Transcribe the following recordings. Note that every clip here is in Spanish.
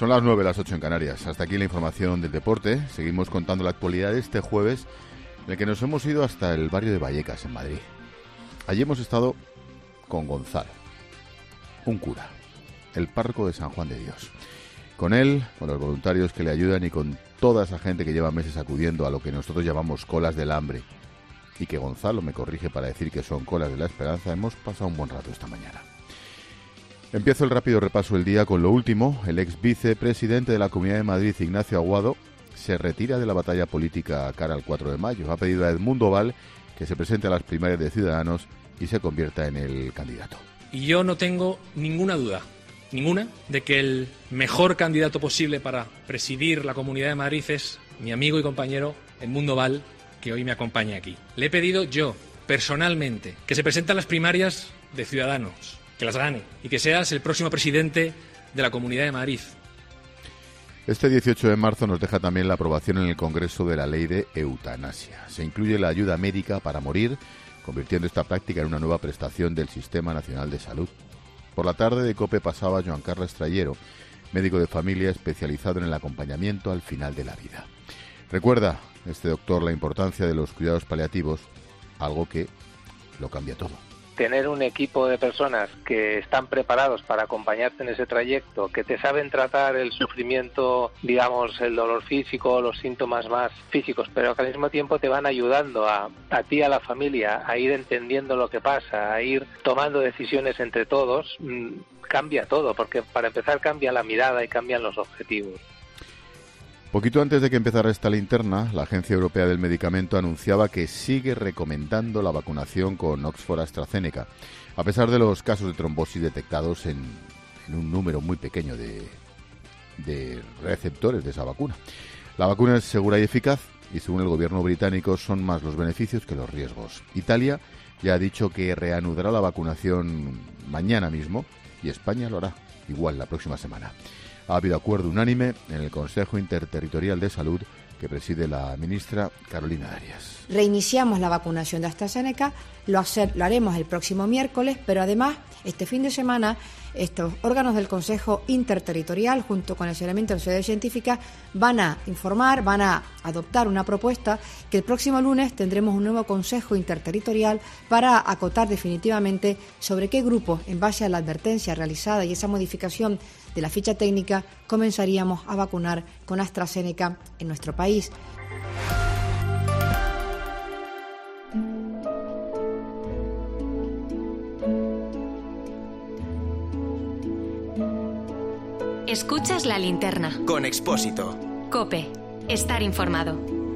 Son las 9, las 8 en Canarias. Hasta aquí la información del deporte. Seguimos contando la actualidad de este jueves, en el que nos hemos ido hasta el barrio de Vallecas, en Madrid. Allí hemos estado con Gonzalo, un cura, el párroco de San Juan de Dios. Con él, con los voluntarios que le ayudan y con toda esa gente que lleva meses acudiendo a lo que nosotros llamamos colas del hambre, y que Gonzalo me corrige para decir que son colas de la esperanza, hemos pasado un buen rato esta mañana. Empiezo el rápido repaso del día con lo último. El ex vicepresidente de la Comunidad de Madrid, Ignacio Aguado, se retira de la batalla política cara al 4 de mayo. Ha pedido a Edmundo Val que se presente a las primarias de Ciudadanos y se convierta en el candidato. Y yo no tengo ninguna duda, de que el mejor candidato posible para presidir la Comunidad de Madrid es mi amigo y compañero Edmundo Val, que hoy me acompaña aquí. Le he pedido yo, personalmente, que se presente a las primarias de Ciudadanos, que las gane y que seas el próximo presidente de la Comunidad de Madrid. Este 18 de marzo nos deja también la aprobación en el Congreso de la ley de eutanasia. Se incluye la ayuda médica para morir, convirtiendo esta práctica en una nueva prestación del Sistema Nacional de Salud. Por la tarde de COPE pasaba Joan Carles Trayero, médico de familia especializado en el acompañamiento al final de la vida. Recuerda este doctor la importancia de los cuidados paliativos, algo que lo cambia todo. Tener un equipo de personas que están preparados para acompañarte en ese trayecto, que te saben tratar el sufrimiento, digamos, el dolor físico, los síntomas más físicos, pero que al mismo tiempo te van ayudando a ti, a la familia, a ir entendiendo lo que pasa, a ir tomando decisiones entre todos, cambia todo, porque para empezar cambia la mirada y cambian los objetivos. Poquito antes de que empezara esta linterna, la Agencia Europea del Medicamento anunciaba que sigue recomendando la vacunación con Oxford AstraZeneca, a pesar de los casos de trombosis detectados en un número muy pequeño de receptores de esa vacuna. La vacuna es segura y eficaz y, según el gobierno británico, son más los beneficios que los riesgos. Italia ya ha dicho que reanudará la vacunación mañana mismo y España lo hará igual la próxima semana. Ha habido acuerdo unánime en el Consejo Interterritorial de Salud que preside la ministra Carolina Darias. Reiniciamos la vacunación de AstraZeneca, lo haremos el próximo miércoles, pero además este fin de semana estos órganos del Consejo Interterritorial, junto con el Seguimiento de las Sociedades Científicas, van a informar, van a adoptar una propuesta que el próximo lunes tendremos un nuevo Consejo Interterritorial para acotar definitivamente sobre qué grupos, en base a la advertencia realizada y esa modificación de la ficha técnica, comenzaríamos a vacunar con AstraZeneca en nuestro país. Escuchas la linterna. Con Expósito. COPE. Estar informado.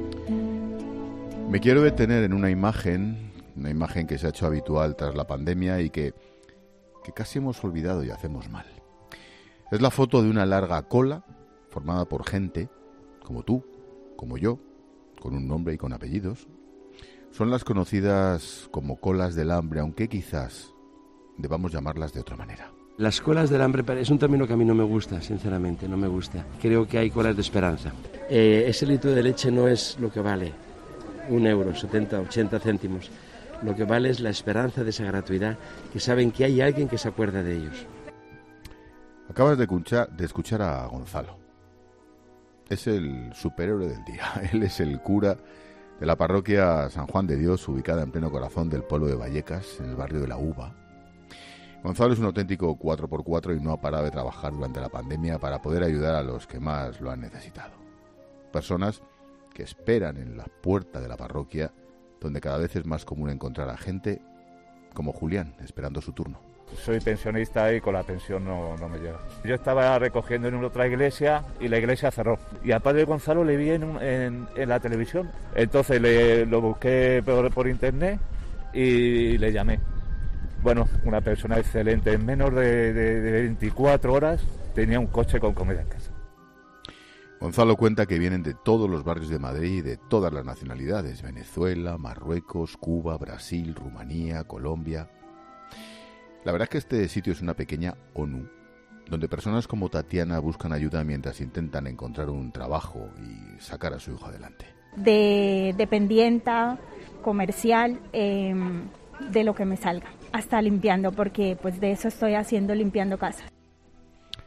Me quiero detener en una imagen que se ha hecho habitual tras la pandemia y que casi hemos olvidado y hacemos mal. Es la foto de una larga cola formada por gente como tú, como yo, con un nombre y con apellidos. Son las conocidas como colas del hambre, aunque quizás debamos llamarlas de otra manera. Las colas del hambre es un término que a mí no me gusta, sinceramente, no me gusta. Creo que hay colas de esperanza. Ese litro de leche no es lo que vale 1 euro, 70, 80 céntimos. Lo que vale es la esperanza de esa gratuidad, que saben que hay alguien que se acuerda de ellos. Acabas de escuchar a Gonzalo. Es el superhéroe del día. Él es el cura de la parroquia San Juan de Dios, ubicada en pleno corazón del pueblo de Vallecas, en el barrio de La Uva. Gonzalo es un auténtico 4x4 y no ha parado de trabajar durante la pandemia para poder ayudar a los que más lo han necesitado. Personas que esperan en la puerta de la parroquia, donde cada vez es más común encontrar a gente como Julián, esperando su turno. Soy pensionista y con la pensión no me llega. Yo estaba recogiendo en otra iglesia y la iglesia cerró. Y al padre Gonzalo le vi en la televisión. Entonces lo busqué por internet y le llamé. Bueno, una persona excelente. En menos de 24 horas tenía un coche con comida en casa. Gonzalo cuenta que vienen de todos los barrios de Madrid y de todas las nacionalidades. Venezuela, Marruecos, Cuba, Brasil, Rumanía, Colombia. La verdad es que este sitio es una pequeña ONU, donde personas como Tatiana buscan ayuda mientras intentan encontrar un trabajo y sacar a su hijo adelante. De dependienta, comercial, de lo que me salga, hasta limpiando, porque pues de eso estoy haciendo, limpiando casas.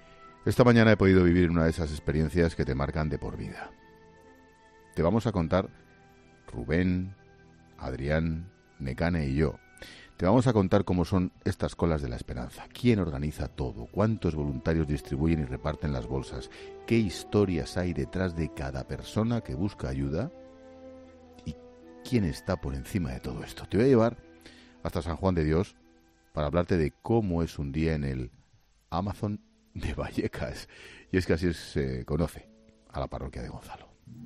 Esta mañana he podido vivir una de esas experiencias que te marcan de por vida. Te vamos a contar, Rubén, Adrián, Nekane y yo, te vamos a contar cómo son estas colas de la esperanza, quién organiza todo, cuántos voluntarios distribuyen y reparten las bolsas, qué historias hay detrás de cada persona que busca ayuda y quién está por encima de todo esto. Te voy a llevar hasta San Juan de Dios para hablarte de cómo es un día en el Amazon de Vallecas. Y es que así se conoce a la parroquia de Gonzalo.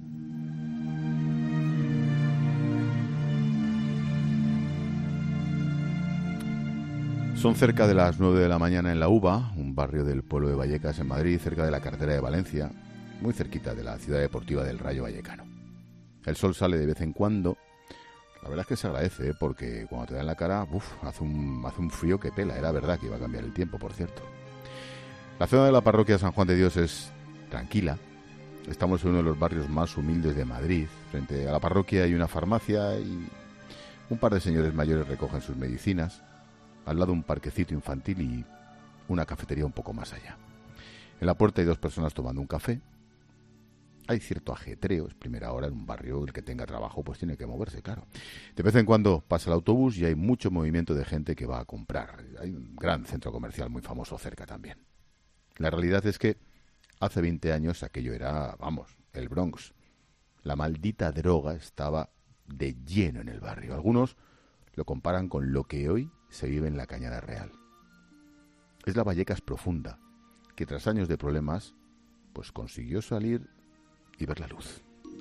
Son cerca de las 9 de la mañana en La Uva, un barrio del pueblo de Vallecas en Madrid, cerca de la carretera de Valencia, muy cerquita de la ciudad deportiva del Rayo Vallecano. El sol sale de vez en cuando. La verdad es que se agradece, porque cuando te da en la cara, hace un frío que pela. Era verdad que iba a cambiar el tiempo, por cierto. La zona de la parroquia de San Juan de Dios es tranquila. Estamos en uno de los barrios más humildes de Madrid. Frente a la parroquia hay una farmacia y un par de señores mayores recogen sus medicinas. Al lado un parquecito infantil y una cafetería un poco más allá. En la puerta hay dos personas tomando un café. Hay cierto ajetreo, es primera hora en un barrio, el que tenga trabajo pues tiene que moverse, claro. De vez en cuando pasa el autobús y hay mucho movimiento de gente que va a comprar. Hay un gran centro comercial muy famoso cerca también. La realidad es que hace 20 años aquello era, el Bronx. La maldita droga estaba de lleno en el barrio. Algunos lo comparan con lo que hoy se vive en la Cañada Real. Es la Vallecas profunda, que tras años de problemas, pues consiguió salir y ver la luz.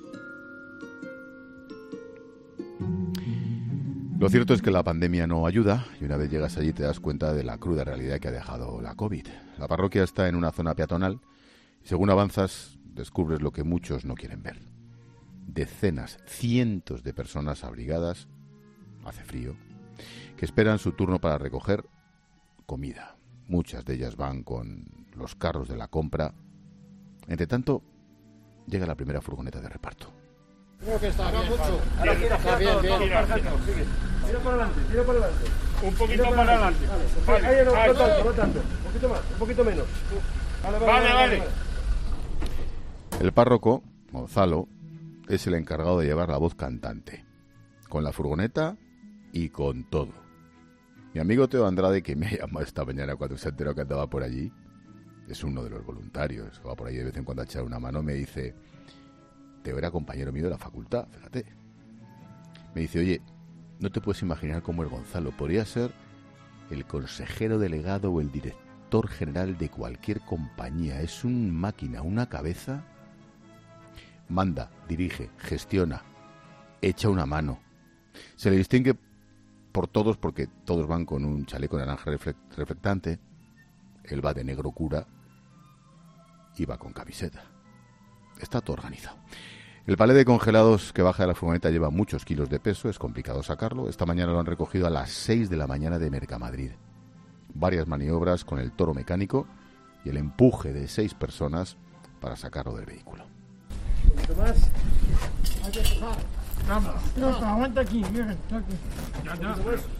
Lo cierto es que la pandemia no ayuda, y una vez llegas allí te das cuenta de la cruda realidad que ha dejado la COVID. La parroquia está en una zona peatonal, y según avanzas, descubres lo que muchos no quieren ver. Decenas, cientos de personas abrigadas, hace frío, que esperan su turno para recoger comida. Muchas de ellas van con los carros de la compra. Entre tanto, llega la primera furgoneta de reparto. Creo que está bien, mucho. Ahora está bien. Tira por adelante. Un poquito para adelante. Vale. Ahí no tanto. Un poquito más, un poquito menos. Vale. El párroco, Gonzalo, es el encargado de llevar la voz cantante. Con la furgoneta y con todo. Mi amigo Teo Andrade, que me ha llamado esta mañana cuando se enteró que andaba por allí, es uno de los voluntarios, va por ahí de vez en cuando a echar una mano, me dice, Teo era compañero mío de la facultad, fíjate. Me dice, oye, no te puedes imaginar cómo es Gonzalo, podría ser el consejero delegado o el director general de cualquier compañía, es un máquina, una cabeza, manda, dirige, gestiona, echa una mano. Se le distingue por todos porque todos van con un chaleco naranja reflectante. Él va de negro cura y va con camiseta. Está todo organizado. El palé de congelados que baja de la furgoneta lleva muchos kilos de peso, es complicado sacarlo. Esta mañana lo han recogido a las 6 de la mañana de Mercamadrid. Varias maniobras con el toro mecánico y el empuje de 6 personas para sacarlo del vehículo. Un poquito más. Hay que bajar. Vamos. No, aguanta aquí. Mira, ya. No.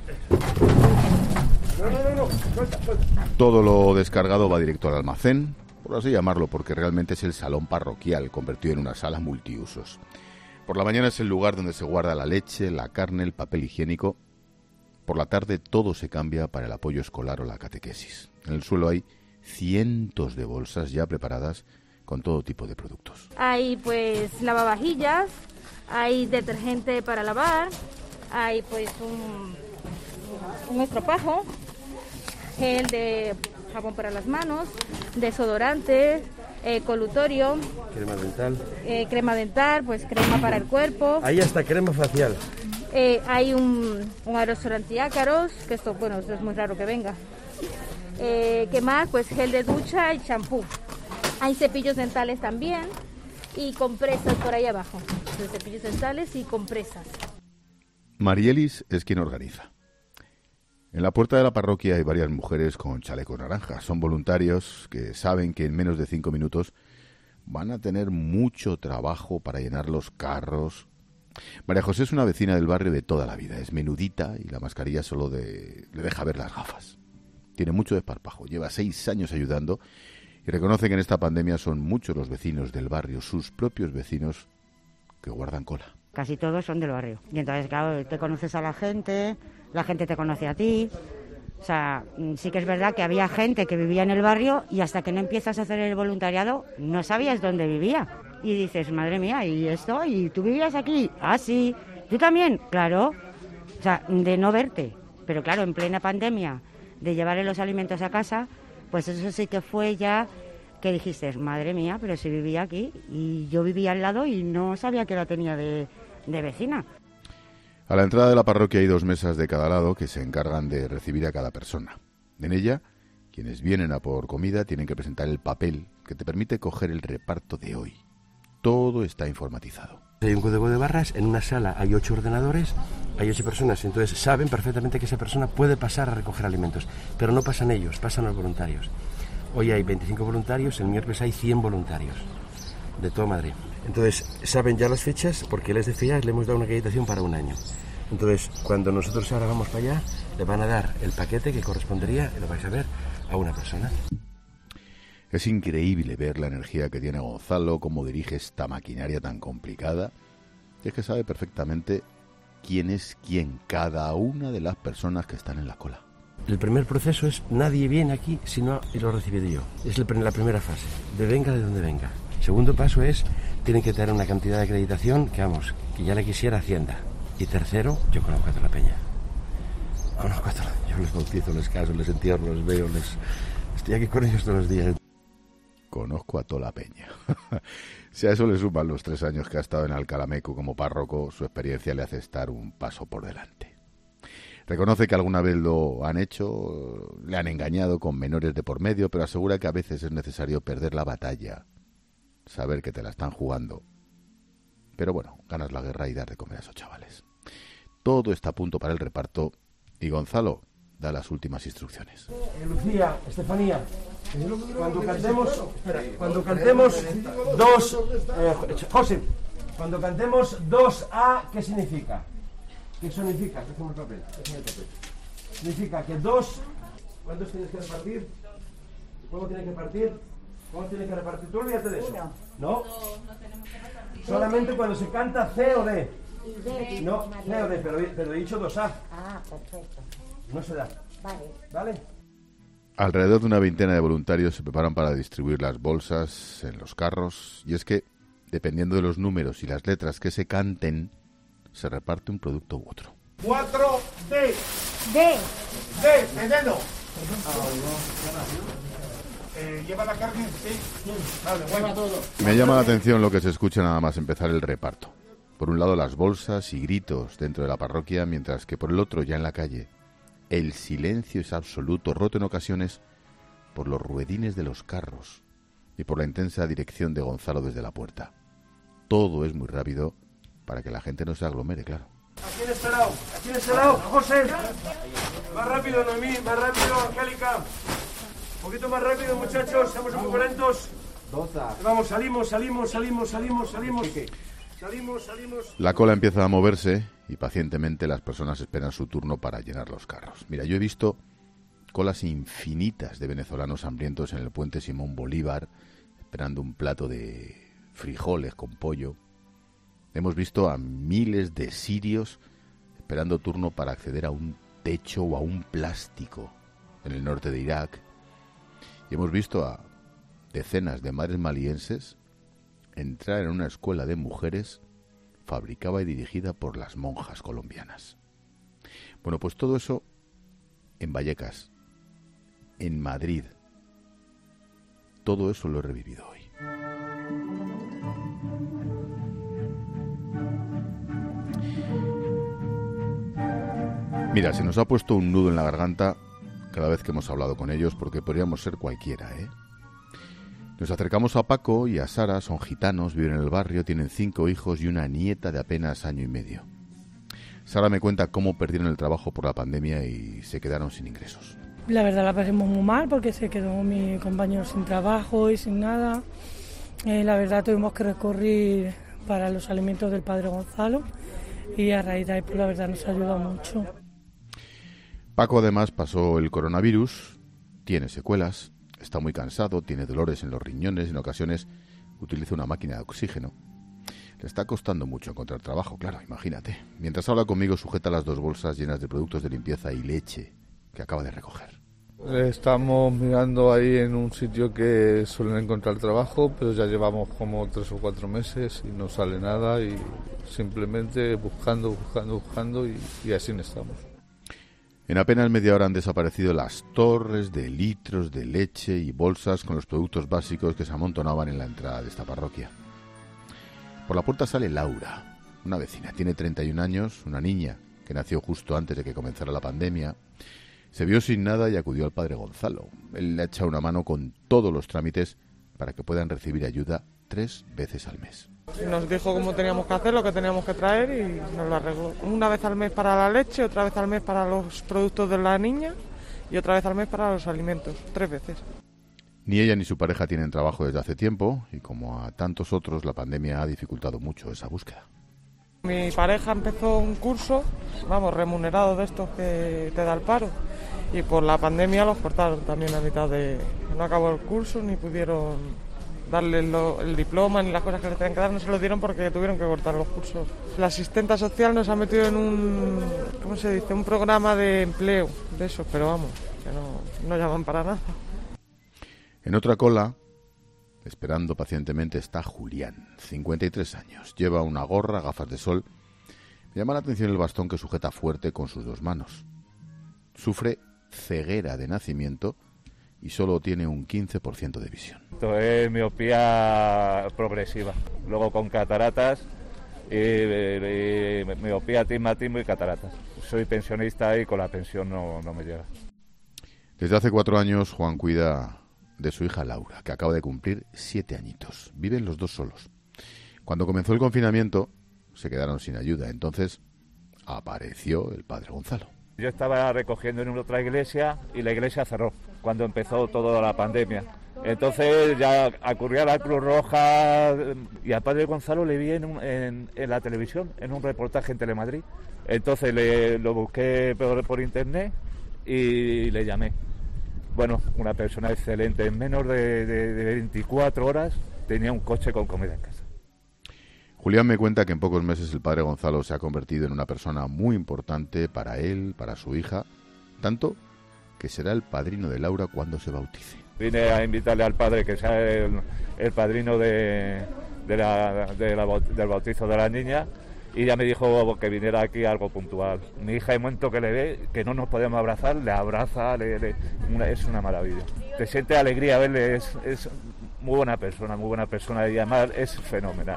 Suelta. Todo lo descargado va directo al almacén, por así llamarlo, porque realmente es el salón parroquial convertido en una sala multiusos. Por la mañana es el lugar donde se guarda la leche, la carne, el papel higiénico. Por la tarde todo se cambia para el apoyo escolar o la catequesis. En el suelo hay cientos de bolsas ya preparadas con todo tipo de productos. Hay pues lavavajillas, hay detergente para lavar, hay pues un estropajo, gel de jabón para las manos, desodorante, colutorio, crema dental, pues crema para el cuerpo. Hay hasta crema facial. Hay un aerosol antiácaros, que esto es muy raro que venga. ¿Qué más? Pues gel de ducha y champú. Hay cepillos dentales también y compresas por ahí abajo. Los cepillos dentales y compresas. Marielis es quien organiza. En la puerta de la parroquia hay varias mujeres con chalecos naranjas. Son voluntarios que saben que en menos de 5 minutos van a tener mucho trabajo para llenar los carros. María José es una vecina del barrio de toda la vida. Es menudita y la mascarilla solo le deja ver las gafas. Tiene mucho desparpajo. Lleva 6 años ayudando Y reconoce que en esta pandemia son muchos los vecinos del barrio, sus propios vecinos, que guardan cola. Casi todos son del barrio. Y entonces, claro, te conoces a la gente te conoce a ti. O sea, sí que es verdad que había gente que vivía en el barrio y hasta que no empiezas a hacer el voluntariado no sabías dónde vivía. Y dices, madre mía, ¿y esto? ¿Y tú vivías aquí? Ah, sí. ¿Tú también? Claro. O sea, de no verte. Pero claro, en plena pandemia, de llevarle los alimentos a casa, pues eso sí que fue ya que dijiste, madre mía, pero si vivía aquí y yo vivía al lado y no sabía que la tenía de vecina. A la entrada de la parroquia hay 2 mesas de cada lado que se encargan de recibir a cada persona. En ella, quienes vienen a por comida tienen que presentar el papel que te permite coger el reparto de hoy. Todo está informatizado. Hay un código de barras, en una sala hay 8 ordenadores, hay 8 personas, entonces saben perfectamente que esa persona puede pasar a recoger alimentos, pero no pasan ellos, pasan los voluntarios. Hoy hay 25 voluntarios, el miércoles hay 100 voluntarios de toda Madrid. Entonces saben ya las fechas porque les decía, le hemos dado una acreditación para 1 año. Entonces cuando nosotros ahora vamos para allá, le van a dar el paquete que correspondería, y lo vais a ver, a una persona. Es increíble ver la energía que tiene Gonzalo, cómo dirige esta maquinaria tan complicada. Y es que sabe perfectamente quién es quién, cada una de las personas que están en la cola. El primer proceso es, nadie viene aquí si no lo recibiré yo. Es la primera fase, de venga de donde venga. El segundo paso es, tienen que tener una cantidad de acreditación que, vamos, que ya le quisiera Hacienda. Y tercero, yo conozco a toda la peña. Yo les bautizo, les caso, les entierro, les veo, estoy aquí con ellos todos los días. Conozco a toda la peña. Si a eso le suman los 3 años que ha estado en Alcalameco como párroco, su experiencia le hace estar un paso por delante. Reconoce que alguna vez lo han hecho, le han engañado con menores de por medio, pero asegura que a veces es necesario perder la batalla, saber que te la están jugando. Pero bueno, ganas la guerra y dar de comer a esos chavales. Todo está a punto para el reparto y Gonzalo da las últimas instrucciones. Lucía, Estefanía, cuando cantemos 2, José, cuando cantemos 2A, ¿qué significa? ¿Qué significa? Déjame el papel. Significa que 2, ¿cuántos tienes que repartir? ¿Cómo tienes que repartir? ¿Cómo tienes que repartir? Tú olvídate de eso. ¿No? Solamente cuando se canta C o D. No, C o D, pero he dicho 2A. Ah, perfecto. No se da. Vale. Alrededor de una veintena de voluntarios se preparan para distribuir las bolsas en los carros. Y es que, dependiendo de los números y las letras que se canten, se reparte un producto u otro. 4D. D, dedo. ¿Lleva la carne? Sí. Vale, bueno. Todo. Me llama la atención lo que se escucha nada más empezar el reparto. Por un lado las bolsas y gritos dentro de la parroquia, mientras que por el otro, ya en la calle, el silencio es absoluto, roto en ocasiones por los ruedines de los carros y por la intensa dirección de Gonzalo desde la puerta. Todo es muy rápido para que la gente no se aglomere, claro. ¿A quién esperado? José. Más rápido, Noemí, más rápido, Angélica. Un poquito más rápido, muchachos, estamos un poco lentos. Vamos, salimos. La cola empieza a moverse y pacientemente las personas esperan su turno para llenar los carros. Mira, yo he visto colas infinitas de venezolanos hambrientos en el puente Simón Bolívar, esperando un plato de frijoles con pollo. Hemos visto a miles de sirios esperando turno para acceder a un techo o a un plástico en el norte de Irak. Y hemos visto a decenas de madres malienses entrar en una escuela de mujeres fabricada y dirigida por las monjas colombianas. Bueno, pues todo eso en Vallecas, en Madrid. Todo eso lo he revivido hoy. Mira, se nos ha puesto un nudo en la garganta cada vez que hemos hablado con ellos, porque podríamos ser cualquiera, ¿eh? Nos acercamos a Paco y a Sara, son gitanos, viven en el barrio, tienen 5 hijos y una nieta de apenas 1 año y medio. Sara me cuenta cómo perdieron el trabajo por la pandemia y se quedaron sin ingresos. La verdad la pasamos muy mal porque se quedó mi compañero sin trabajo y sin nada. La verdad tuvimos que recurrir para los alimentos del padre Gonzalo y a raíz de ahí pues la verdad nos ayudó mucho. Paco además pasó el coronavirus, tiene secuelas, está muy cansado, tiene dolores en los riñones, en ocasiones utiliza una máquina de oxígeno. Le está costando mucho encontrar trabajo, claro, imagínate. Mientras habla conmigo, sujeta las 2 bolsas llenas de productos de limpieza y leche que acaba de recoger. Estamos mirando ahí en un sitio que suelen encontrar trabajo, pero ya llevamos como 3 o 4 meses y no sale nada y simplemente buscando y así estamos. En apenas media hora han desaparecido las torres de litros de leche y bolsas con los productos básicos que se amontonaban en la entrada de esta parroquia. Por la puerta sale Laura, una vecina. Tiene 31 años, una niña que nació justo antes de que comenzara la pandemia. Se vio sin nada y acudió al padre Gonzalo. Él le ha echado una mano con todos los trámites para que puedan recibir ayuda 3 veces al mes. Nos dijo cómo teníamos que hacer, lo que teníamos que traer y nos lo arregló. Una vez al mes para la leche, otra vez al mes para los productos de la niña y otra vez al mes para los alimentos, 3 veces. Ni ella ni su pareja tienen trabajo desde hace tiempo y como a tantos otros la pandemia ha dificultado mucho esa búsqueda. Mi pareja empezó un curso, remunerado de estos que te da el paro y por la pandemia los cortaron también a mitad de... No acabó el curso ni pudieron darle el diploma ni las cosas que le tenían que dar, no se lo dieron porque tuvieron que cortar los cursos. La asistenta social nos ha metido en un programa de empleo de esos, pero que no llaman para nada. En otra cola, esperando pacientemente, está Julián, 53 años. Lleva una gorra, gafas de sol. Me llama la atención el bastón que sujeta fuerte con sus 2 manos. Sufre ceguera de nacimiento y solo tiene un 15% de visión. Esto es miopía progresiva, luego con cataratas, y miopía, astigmatismo y cataratas. Soy pensionista y con la pensión no me llega. Desde hace 4 años Juan cuida de su hija Laura, que acaba de cumplir 7 añitos. Viven los 2 solos. Cuando comenzó el confinamiento, se quedaron sin ayuda. Entonces apareció el padre Gonzalo. Yo estaba recogiendo en otra iglesia y la iglesia cerró cuando empezó toda la pandemia. Entonces ya acurría a la Cruz Roja y al padre Gonzalo le vi en la televisión, en un reportaje en Telemadrid. Entonces lo busqué por internet y le llamé. Bueno, una persona excelente. En menos de 24 horas tenía un coche con comida en casa. Julián me cuenta que en pocos meses el padre Gonzalo se ha convertido en una persona muy importante para él, para su hija, tanto que será el padrino de Laura cuando se bautice. Vine a invitarle al padre que sea el padrino del bautizo de la niña y ya me dijo que viniera aquí algo puntual. Mi hija, en el momento que le ve, que no nos podemos abrazar, le abraza, es una maravilla. Te siente alegría verle, es muy buena persona y además es fenomenal.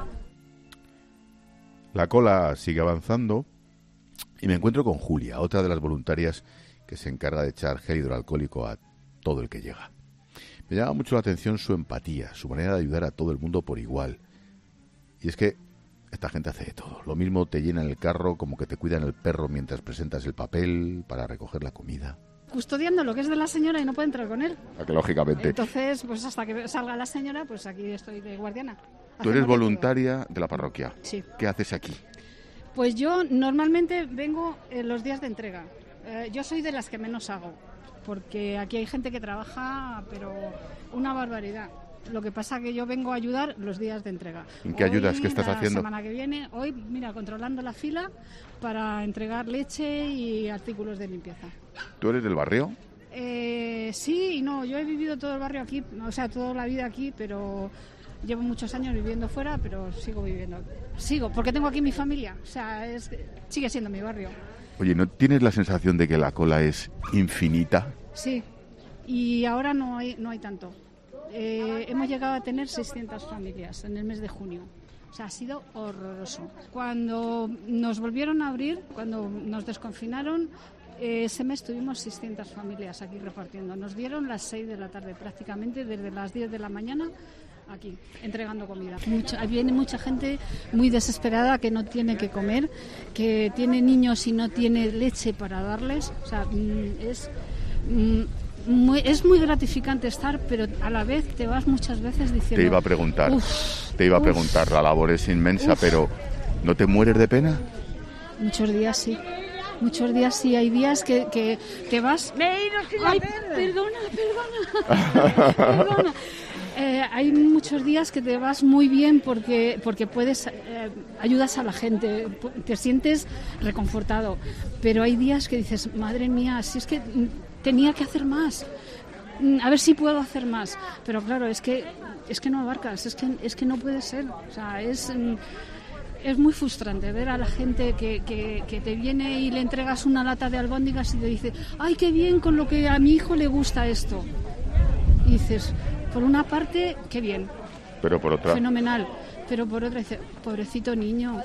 La cola sigue avanzando y me encuentro con Julia, otra de las voluntarias que se encarga de echar gel hidroalcohólico a todo el que llega. Me llama mucho la atención su empatía, su manera de ayudar a todo el mundo por igual. Y es que esta gente hace de todo. Lo mismo te llenan el carro como que te cuidan el perro mientras presentas el papel para recoger la comida. Custodiando lo que es de la señora y no puede entrar con él. Lógicamente. Entonces, pues hasta que salga la señora, pues aquí estoy de guardiana. Tú eres voluntaria de la parroquia. Sí. ¿Qué haces aquí? Pues yo normalmente vengo en los días de entrega. Yo soy de las que menos hago, porque aquí hay gente que trabaja, pero una barbaridad. Lo que pasa que yo vengo a ayudar los días de entrega. ¿En qué ayudas? ¿Qué estás haciendo? La semana que viene, hoy, mira, controlando la fila para entregar leche y artículos de limpieza. ¿Tú eres del barrio? Sí y no. Yo he vivido todo el barrio aquí, o sea, toda la vida aquí, pero llevo muchos años viviendo fuera, pero sigo viviendo. Sigo, porque tengo aquí mi familia. O sea, sigue siendo mi barrio. Oye, ¿no tienes la sensación de que la cola es infinita? Sí, y ahora no hay tanto. Hemos llegado a tener 600 familias en el mes de junio. O sea, ha sido horroroso. Cuando nos volvieron a abrir, cuando nos desconfinaron, ese mes tuvimos 600 familias aquí repartiendo. Nos dieron las 6 de la tarde prácticamente, desde las 10 de la mañana aquí, entregando comida. Viene mucha gente muy desesperada que no tiene que comer, que tiene niños y no tiene leche para darles. O sea, es muy gratificante estar, pero a la vez te vas muchas veces diciendo... Te iba a preguntar, la labor es inmensa, pero ¿no te mueres de pena? Muchos días sí. muchos días sí, hay días que te vas... Ay, perdona. Hay muchos días que te vas muy bien porque puedes ayudas a la gente, te sientes reconfortado, pero hay días que dices, madre mía, si es que tenía que hacer más, a ver si puedo hacer más, pero claro, es que no abarcas, es que no puede ser, o sea, es muy frustrante ver a la gente que te viene y le entregas una lata de albóndigas y te dice, ay, qué bien, con lo que a mi hijo le gusta esto, y dices, por una parte, qué bien, pero por otra, fenomenal, pero por otra dice, pobrecito niño.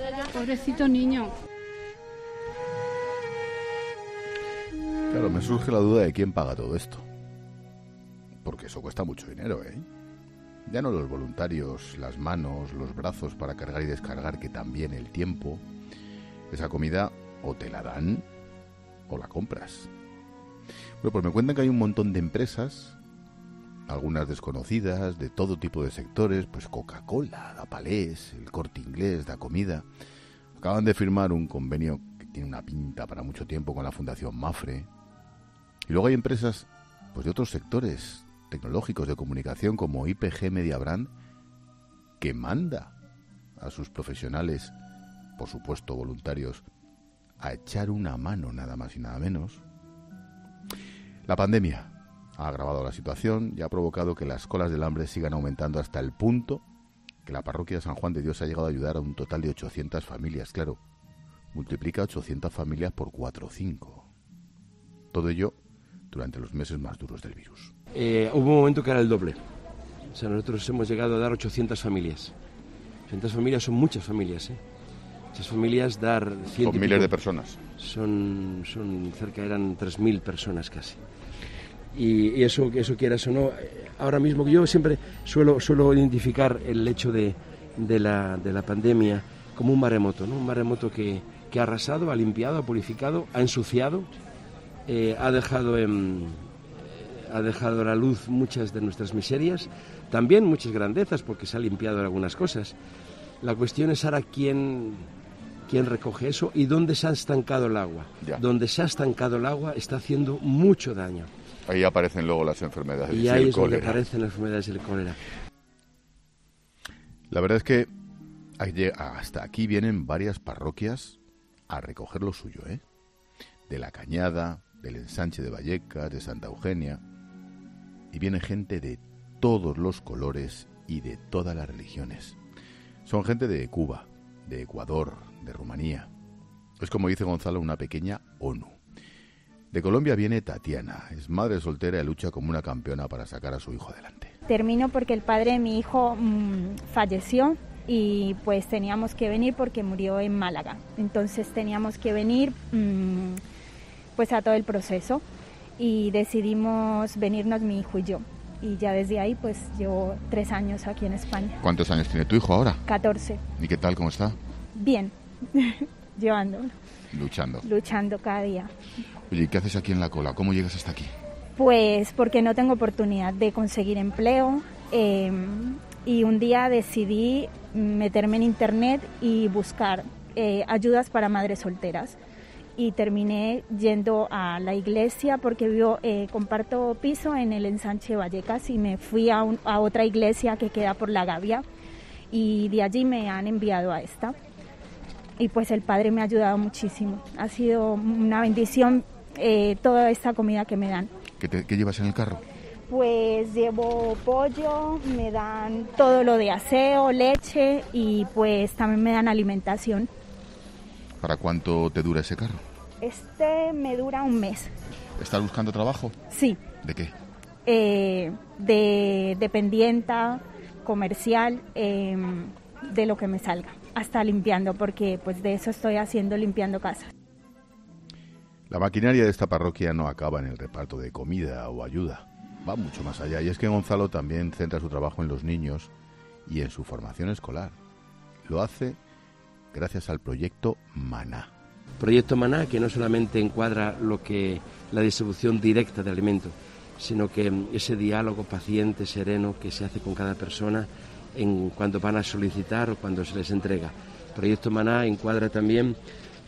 Claro, me surge la duda de quién paga todo esto, porque eso cuesta mucho dinero, ¿eh? Ya no los voluntarios, las manos, los brazos para cargar y descargar, que también el tiempo. Esa comida o te la dan o la compras. Bueno, pues me cuentan que hay un montón de empresas, algunas desconocidas, de todo tipo de sectores, pues Coca-Cola, Da Palés, el Corte Inglés, Da Comida. Acaban de firmar un convenio que tiene una pinta para mucho tiempo con la Fundación Mafre. Y luego hay empresas pues de otros sectores tecnológicos de comunicación como IPG Media Brand, que manda a sus profesionales, por supuesto voluntarios, a echar una mano, nada más y nada menos. La pandemia ha agravado la situación y ha provocado que las colas del hambre sigan aumentando hasta el punto que la parroquia de San Juan de Dios ha llegado a ayudar a un total de 800 familias. Claro, multiplica 800 familias por 4 o 5. Todo ello durante los meses más duros del virus. Hubo un momento que era el doble. O sea, nosotros hemos llegado a dar 800 familias. 800 familias son muchas familias, ¿eh? Esas familias dar... Son miles de personas. Son cerca, eran 3.000 personas casi. Y eso quieras o no, ahora mismo yo siempre suelo identificar el hecho de la pandemia como un maremoto, ¿no? Un maremoto que ha arrasado, ha limpiado, ha purificado, ha ensuciado, ha dejado a la luz muchas de nuestras miserias, también muchas grandezas, porque se ha limpiado algunas cosas. La cuestión es ahora quién recoge eso y dónde se ha estancado el agua. Ya. Donde se ha estancado el agua está haciendo mucho daño. Ahí aparecen luego las enfermedades y ahí es donde aparecen las enfermedades del cólera. La verdad es que hasta aquí vienen varias parroquias a recoger lo suyo, ¿eh? De La Cañada, del Ensanche de Vallecas, de Santa Eugenia. Y viene gente de todos los colores y de todas las religiones. Son gente de Cuba, de Ecuador, de Rumanía. Es, como dice Gonzalo, una pequeña ONU. De Colombia viene Tatiana, es madre soltera y lucha como una campeona para sacar a su hijo adelante. Termino porque el padre de mi hijo falleció y pues teníamos que venir porque murió en Málaga. Entonces teníamos que venir pues a todo el proceso y decidimos venirnos mi hijo y yo. Y ya desde ahí pues llevo 3 años aquí en España. ¿Cuántos años tiene tu hijo ahora? 14. ¿Y qué tal, cómo está? Bien, llevándolo. Luchando cada día. Oye, ¿y qué haces aquí en la cola? ¿Cómo llegas hasta aquí? Pues porque no tengo oportunidad de conseguir empleo y un día decidí meterme en internet y buscar ayudas para madres solteras y terminé yendo a la iglesia porque comparto piso en el Ensanche Vallecas y me fui a otra iglesia que queda por La Gavia y de allí me han enviado a esta y pues el padre me ha ayudado muchísimo, ha sido una bendición toda esta comida que me dan. ¿Qué llevas en el carro? Pues llevo pollo, me dan todo lo de aseo, leche y pues también me dan alimentación. ¿Para cuánto te dura ese carro? Me dura 1 mes. ¿Estás buscando trabajo? Sí. ¿De qué? De dependienta, comercial, de lo que me salga. Hasta limpiando, porque pues de eso estoy haciendo, limpiando casas. La maquinaria de esta parroquia no acaba en el reparto de comida o ayuda. Va mucho más allá. Y es que Gonzalo también centra su trabajo en los niños y en su formación escolar. Lo hace gracias al proyecto Maná. Proyecto Maná, que no solamente encuadra la distribución directa de alimentos, sino que ese diálogo paciente, sereno, que se hace con cada persona cuando van a solicitar o cuando se les entrega. Proyecto Maná encuadra también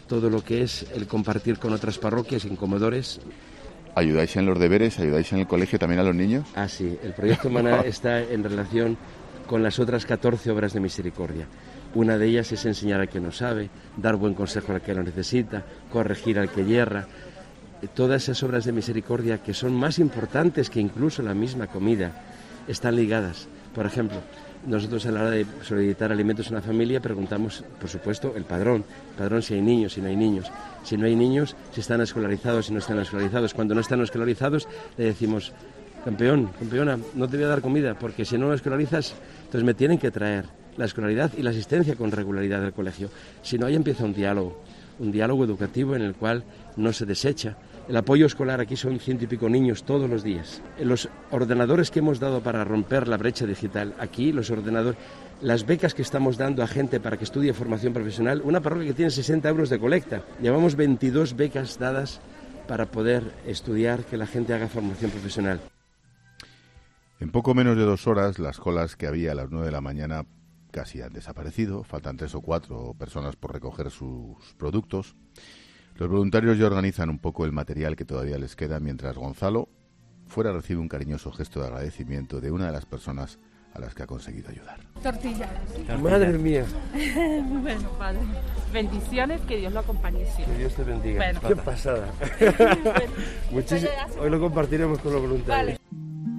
todo lo que es el compartir con otras parroquias y en comedores. ¿Ayudáis en los deberes? ¿Ayudáis en el colegio también a los niños? Ah, sí. El proyecto Maná está en relación con las otras 14 obras de misericordia. Una de ellas es enseñar al que no sabe, dar buen consejo al que lo necesita, corregir al que yerra. Todas esas obras de misericordia, que son más importantes que incluso la misma comida, están ligadas. Por ejemplo, nosotros a la hora de solicitar alimentos a una familia preguntamos, por supuesto, el padrón si hay niños, si no hay niños. Si no hay niños, si están escolarizados, si no están escolarizados. Cuando no están escolarizados, le decimos, campeona, no te voy a dar comida, porque si no lo escolarizas, entonces me tienen que traer la escolaridad y la asistencia con regularidad del colegio. Si no, ahí empieza un diálogo educativo en el cual no se desecha. El apoyo escolar aquí son 100 y pico niños todos los días. Los ordenadores que hemos dado para romper la brecha digital, aquí los ordenadores, las becas que estamos dando a gente para que estudie formación profesional, una parroquia que tiene 60 euros de colecta. Llevamos 22 becas dadas para poder estudiar, que la gente haga formación profesional. En poco menos de 2 horas, las colas que había a las 9 de la mañana casi han desaparecido. Faltan 3 o 4 personas por recoger sus productos. Los voluntarios ya organizan un poco el material que todavía les queda, mientras Gonzalo fuera recibe un cariñoso gesto de agradecimiento de una de las personas a las que ha conseguido ayudar. Tortilla. Madre mía. Bueno, padre. Bendiciones, que Dios lo acompañe siempre. Que Dios te bendiga. Bueno. Qué pasada. Muchísimo. Hoy lo compartiremos con los voluntarios. Vale.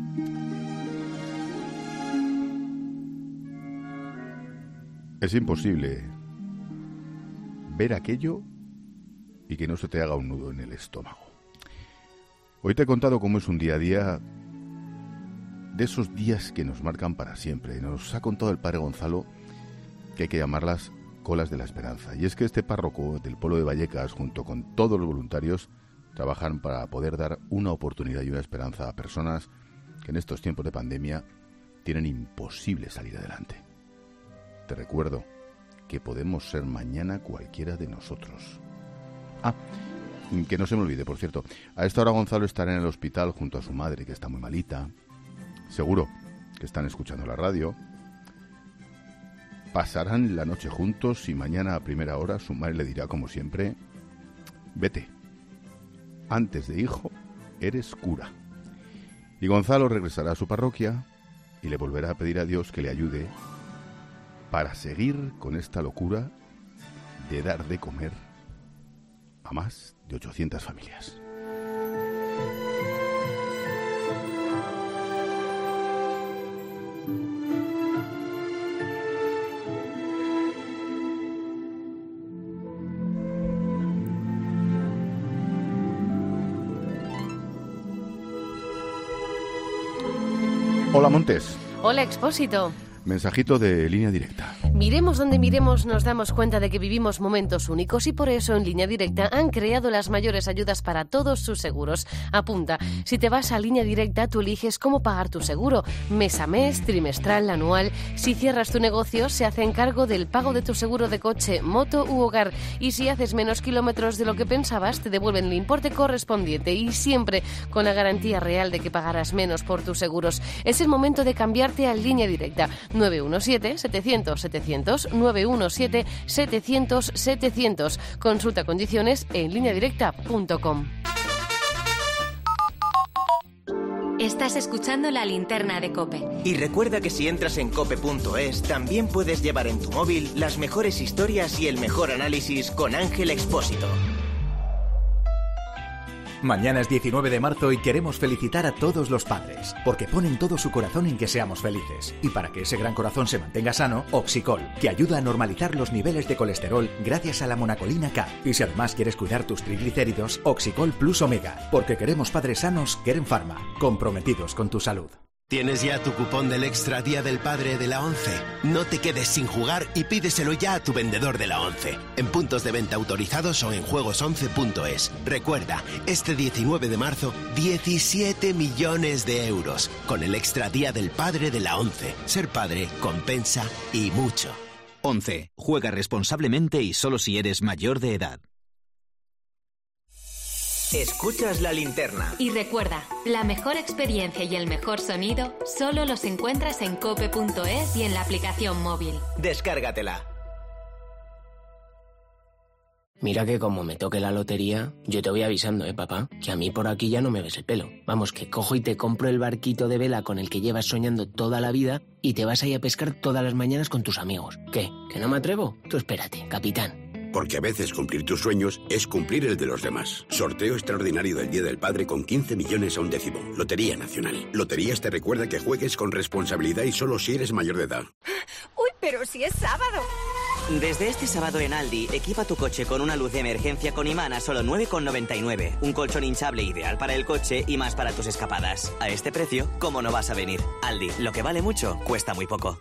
Es imposible ver aquello y que no se te haga un nudo en el estómago. Hoy te he contado cómo es un día a día de esos días que nos marcan para siempre. Nos ha contado el padre Gonzalo que hay que llamarlas colas de la esperanza. Y es que este párroco del pueblo de Vallecas, junto con todos los voluntarios, trabajan para poder dar una oportunidad y una esperanza a personas que en estos tiempos de pandemia tienen imposible salir adelante. Te recuerdo que podemos ser mañana cualquiera de nosotros. Que no se me olvide, por cierto, a esta hora Gonzalo estará en el hospital junto a su madre, que está muy malita. Seguro que están escuchando la radio. Pasarán la noche juntos y mañana a primera hora su madre le dirá, como siempre, vete. Antes de hijo, eres cura. Y Gonzalo regresará a su parroquia y le volverá a pedir a Dios que le ayude para seguir con esta locura de dar de comer a más de 800 familias. Hola, Montes. Hola, Expósito. Mensajito de Línea Directa. Miremos donde miremos, nos damos cuenta de que vivimos momentos únicos y por eso en Línea Directa han creado las mayores ayudas para todos sus seguros. Apunta, si te vas a Línea Directa, tú eliges cómo pagar tu seguro, mes a mes, trimestral, anual. Si cierras tu negocio, se hacen cargo del pago de tu seguro de coche, moto u hogar. Y si haces menos kilómetros de lo que pensabas, te devuelven el importe correspondiente y siempre con la garantía real de que pagarás menos por tus seguros. Es el momento de cambiarte a Línea Directa. 917-700-700, 917-700-700. Consulta condiciones en lineadirecta.com. Estás escuchando La Linterna de COPE. Y recuerda que si entras en cope.es, también puedes llevar en tu móvil las mejores historias y el mejor análisis con Ángel Expósito. Mañana es 19 de marzo y queremos felicitar a todos los padres, porque ponen todo su corazón en que seamos felices. Y para que ese gran corazón se mantenga sano, Oxicol, que ayuda a normalizar los niveles de colesterol gracias a la monacolina K. Y si además quieres cuidar tus triglicéridos, Oxicol Plus Omega, porque queremos padres sanos, Keren Pharma, comprometidos con tu salud. ¿Tienes ya tu cupón del Extra Día del Padre de la ONCE? No te quedes sin jugar y pídeselo ya a tu vendedor de la ONCE, en puntos de venta autorizados o en juegos11.es. Recuerda, este 19 de marzo, 17 millones de euros, con el Extra Día del Padre de la ONCE. Ser padre compensa y mucho. ONCE. Juega responsablemente y solo si eres mayor de edad. Escuchas La Linterna. Y recuerda, la mejor experiencia y el mejor sonido solo los encuentras en cope.es y en la aplicación móvil. Descárgatela. Mira que como me toque la lotería, yo te voy avisando, papá, que a mí por aquí ya no me ves el pelo. Vamos, que cojo y te compro el barquito de vela con el que llevas soñando toda la vida y te vas ahí a pescar todas las mañanas con tus amigos. ¿Qué? ¿Que no me atrevo? Tú espérate, capitán. Porque a veces cumplir tus sueños es cumplir el de los demás. Sorteo extraordinario del Día del Padre con 15 millones a un décimo. Lotería Nacional. Loterías te recuerda que juegues con responsabilidad y solo si eres mayor de edad. ¡Uy, pero si es sábado! Desde este sábado en Aldi, equipa tu coche con una luz de emergencia con imán a solo 9,99. Un colchón hinchable ideal para el coche y más para tus escapadas. A este precio, ¿cómo no vas a venir? Aldi, lo que vale mucho, cuesta muy poco.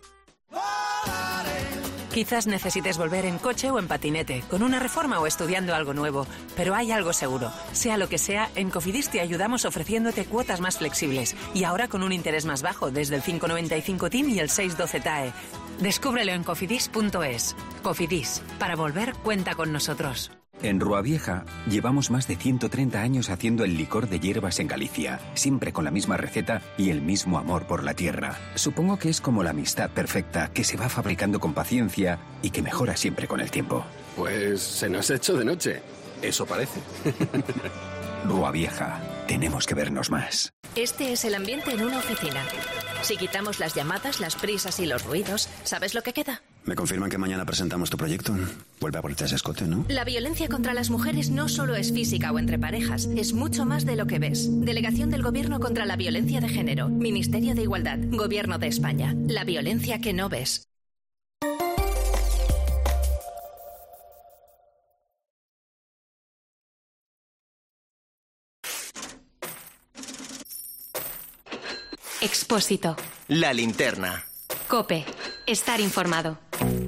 Quizás necesites volver en coche o en patinete, con una reforma o estudiando algo nuevo, pero hay algo seguro. Sea lo que sea, en Cofidis te ayudamos ofreciéndote cuotas más flexibles y ahora con un interés más bajo desde el 5,95 TIM y el 6,12 TAE. Descúbrelo en cofidis.es. Cofidis, para volver cuenta con nosotros. En Rua Vieja llevamos más de 130 años haciendo el licor de hierbas en Galicia, siempre con la misma receta y el mismo amor por la tierra. Supongo que es como la amistad perfecta que se va fabricando con paciencia y que mejora siempre con el tiempo. Pues se nos ha hecho de noche, eso parece. Rua Vieja, tenemos que vernos más. Este es el ambiente en una oficina. Si quitamos las llamadas, las prisas y los ruidos, ¿sabes lo que queda? Me confirman que mañana presentamos tu proyecto. Vuelve a ponerte ese escote, ¿no? La violencia contra las mujeres no solo es física o entre parejas, es mucho más de lo que ves. Delegación del Gobierno contra la Violencia de Género, Ministerio de Igualdad, Gobierno de España. La violencia que no ves. Expósito. La linterna. COPE. Estar informado.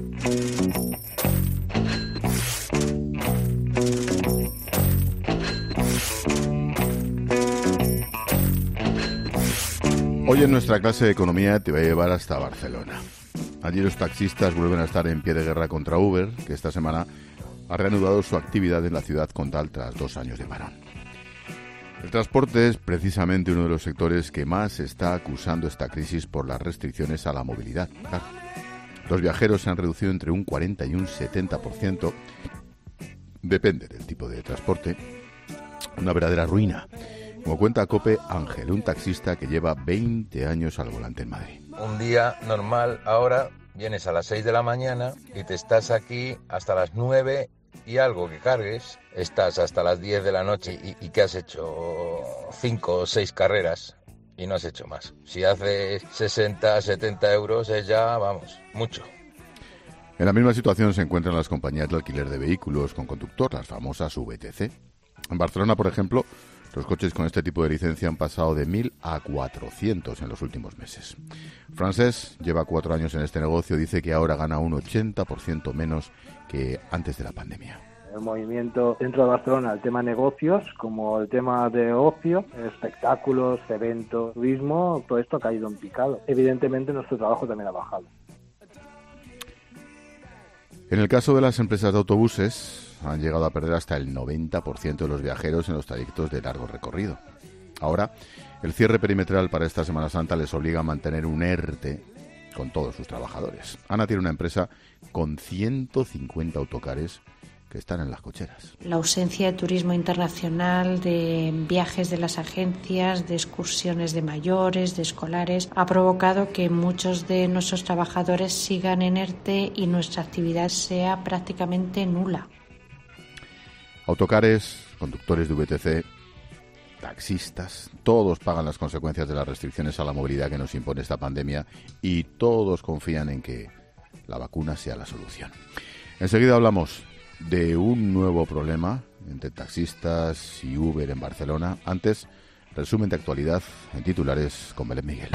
Hoy en nuestra clase de economía te voy a llevar hasta Barcelona. Allí los taxistas vuelven a estar en pie de guerra contra Uber, que esta semana ha reanudado su actividad en la ciudad condal tras 2 años de parón. El transporte es precisamente uno de los sectores que más está acusando esta crisis por las restricciones a la movilidad. Claro, los viajeros se han reducido entre un 40 y un 70%. Depende del tipo de transporte. Una verdadera ruina. Como cuenta COPE, Ángel, un taxista que lleva 20 años al volante en Madrid. Un día normal ahora, vienes a las 6 de la mañana y te estás aquí hasta las 9 y algo que cargues, estás hasta las 10 de la noche y que has hecho 5 o 6 carreras y no has hecho más. Si haces 60, 70 euros es ya, vamos, mucho. En la misma situación se encuentran las compañías de alquiler de vehículos con conductor, las famosas VTC. En Barcelona, por ejemplo, los coches con este tipo de licencia han pasado de 1.000 a 400 en los últimos meses. Francés lleva 4 años en este negocio, dice que ahora gana un 80% menos que antes de la pandemia. El movimiento dentro de Barcelona, el tema negocios, como el tema de ocio, espectáculos, eventos, turismo, todo esto ha caído en picado. Evidentemente nuestro trabajo también ha bajado. En el caso de las empresas de autobuses, han llegado a perder hasta el 90% de los viajeros en los trayectos de largo recorrido. Ahora, el cierre perimetral para esta Semana Santa les obliga a mantener un ERTE con todos sus trabajadores. Ana tiene una empresa con 150 autocares que están en las cocheras. La ausencia de turismo internacional, de viajes de las agencias, de excursiones de mayores, de escolares, ha provocado que muchos de nuestros trabajadores sigan en ERTE y nuestra actividad sea prácticamente nula. Autocares, conductores de VTC, taxistas, todos pagan las consecuencias de las restricciones a la movilidad que nos impone esta pandemia y todos confían en que la vacuna sea la solución. Enseguida hablamos de un nuevo problema entre taxistas y Uber en Barcelona. Antes, resumen de actualidad en titulares con Belén Miguel.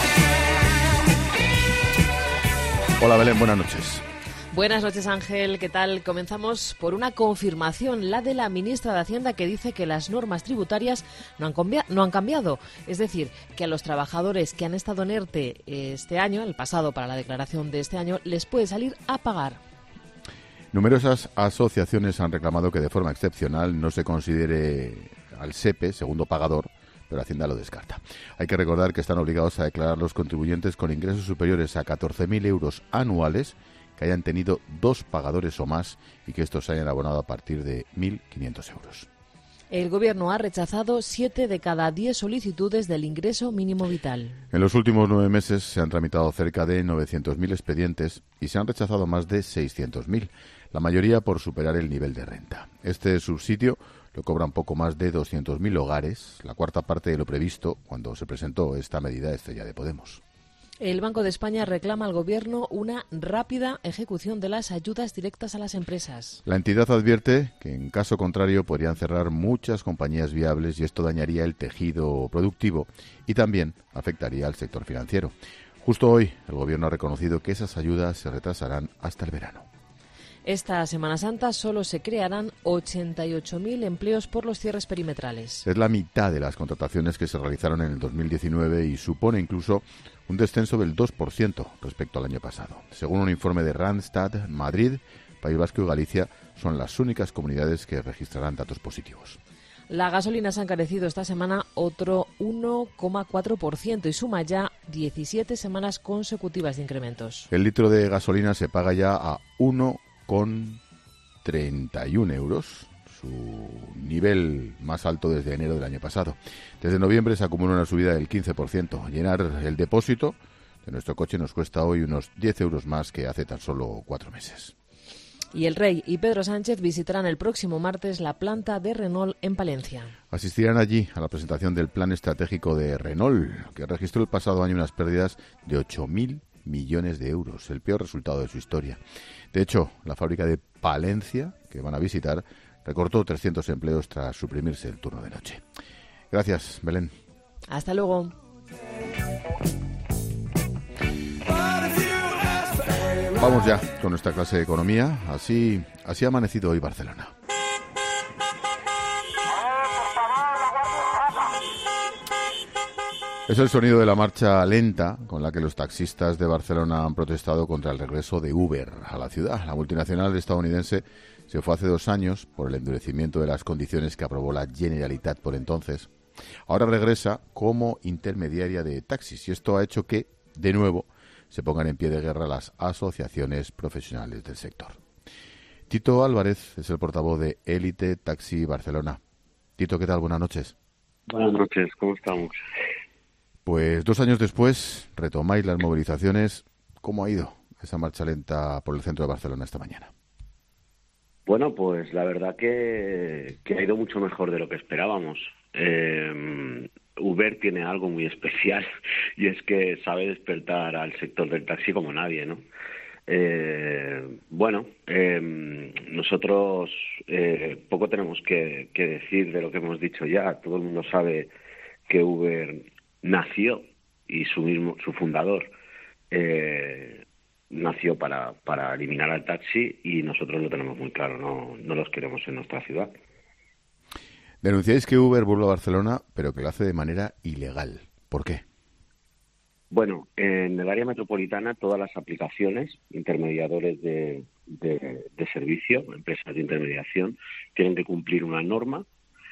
Hola Belén, buenas noches. Buenas noches, Ángel. ¿Qué tal? Comenzamos por una confirmación, la de la ministra de Hacienda, que dice que las normas tributarias no han cambiado. Es decir, que a los trabajadores que han estado en ERTE este año, el pasado para la declaración de este año, les puede salir a pagar. Numerosas asociaciones han reclamado que de forma excepcional no se considere al SEPE segundo pagador, pero Hacienda lo descarta. Hay que recordar que están obligados a declarar los contribuyentes con ingresos superiores a 14.000 euros anuales que hayan tenido 2 pagadores o más y que estos hayan abonado a partir de 1.500 euros. El Gobierno ha rechazado 7 de cada 10 solicitudes del ingreso mínimo vital. En los últimos 9 meses se han tramitado cerca de 900.000 expedientes y se han rechazado más de 600.000, la mayoría por superar el nivel de renta. Este subsidio lo cobran poco más de 200.000 hogares, la cuarta parte de lo previsto cuando se presentó esta medida estrella de Podemos. El Banco de España reclama al Gobierno una rápida ejecución de las ayudas directas a las empresas. La entidad advierte que, en caso contrario, podrían cerrar muchas compañías viables y esto dañaría el tejido productivo y también afectaría al sector financiero. Justo hoy, el Gobierno ha reconocido que esas ayudas se retrasarán hasta el verano. Esta Semana Santa solo se crearán 88.000 empleos por los cierres perimetrales. Es la mitad de las contrataciones que se realizaron en el 2019 y supone incluso un descenso del 2% respecto al año pasado. Según un informe de Randstad, Madrid, País Vasco y Galicia son las únicas comunidades que registrarán datos positivos. La gasolina se ha encarecido esta semana otro 1,4% y suma ya 17 semanas consecutivas de incrementos. El litro de gasolina se paga ya a 1,31 euros, su nivel más alto desde enero del año pasado. Desde noviembre se acumula una subida del 15%. Llenar el depósito de nuestro coche nos cuesta hoy unos 10 euros más que hace tan solo 4 meses. Y el Rey y Pedro Sánchez visitarán el próximo martes la planta de Renault en Palencia. Asistirán allí a la presentación del plan estratégico de Renault, que registró el pasado año unas pérdidas de 8.000 millones de euros, el peor resultado de su historia. De hecho, la fábrica de Palencia, que van a visitar, recortó 300 empleos tras suprimirse el turno de noche. Gracias, Belén. Hasta luego. Vamos ya con nuestra clase de economía. Así ha amanecido hoy Barcelona. Es el sonido de la marcha lenta con la que los taxistas de Barcelona han protestado contra el regreso de Uber a la ciudad. La multinacional estadounidense se fue hace 2 años por el endurecimiento de las condiciones que aprobó la Generalitat por entonces. Ahora regresa como intermediaria de taxis y esto ha hecho que, de nuevo, se pongan en pie de guerra las asociaciones profesionales del sector. Tito Álvarez es el portavoz de Élite Taxi Barcelona. Tito, ¿qué tal? Buenas noches. Buenas noches, ¿cómo estamos? Pues 2 años después, retomáis las movilizaciones. ¿Cómo ha ido esa marcha lenta por el centro de Barcelona esta mañana? Bueno, pues la verdad que ha ido mucho mejor de lo que esperábamos. Uber tiene algo muy especial y es que sabe despertar al sector del taxi como nadie, ¿no? Nosotros poco tenemos que decir de lo que hemos dicho ya. Todo el mundo sabe que Uber nació y su fundador nació para eliminar al taxi y nosotros lo tenemos muy claro, no los queremos en nuestra ciudad. Denunciáis que Uber vuelve a Barcelona, pero que lo hace de manera ilegal. ¿Por qué? Bueno, en el área metropolitana todas las aplicaciones, intermediadores de servicio, empresas de intermediación, tienen que cumplir una norma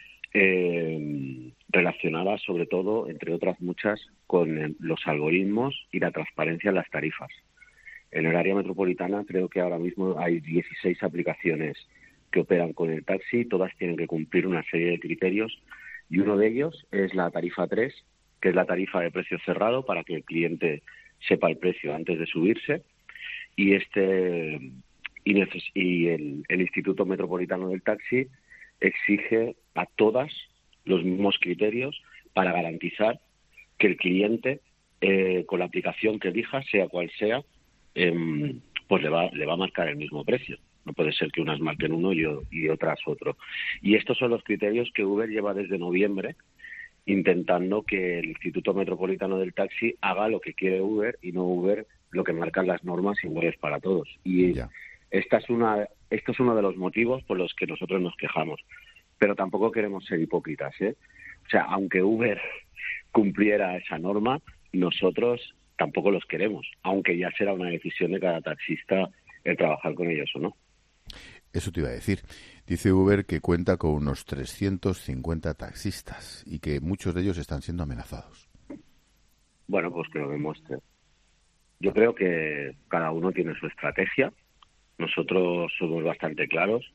relacionada sobre todo, entre otras muchas, con los algoritmos y la transparencia en las tarifas. En el área metropolitana creo que ahora mismo hay 16 aplicaciones que operan con el taxi, todas tienen que cumplir una serie de criterios y uno de ellos es la tarifa 3, que es la tarifa de precio cerrado para que el cliente sepa el precio antes de subirse y el Instituto Metropolitano del Taxi exige a todas los mismos criterios para garantizar que el cliente con la aplicación que elija, sea cual sea, pues le va a marcar el mismo precio. No puede ser que unas marquen uno y otras otro. Y estos son los criterios que Uber lleva desde noviembre intentando que el Instituto Metropolitano del Taxi haga lo que quiere Uber y no Uber lo que marcan las normas iguales para todos. Y esto es uno de los motivos por los que nosotros nos quejamos. Pero tampoco queremos ser hipócritas, ¿eh? O sea, aunque Uber cumpliera esa norma, nosotros tampoco los queremos, aunque ya será una decisión de cada taxista el trabajar con ellos o no. Eso te iba a decir. Dice Uber que cuenta con unos 350 taxistas y que muchos de ellos están siendo amenazados. Bueno, pues que lo demuestre. Yo creo que cada uno tiene su estrategia. Nosotros somos bastante claros.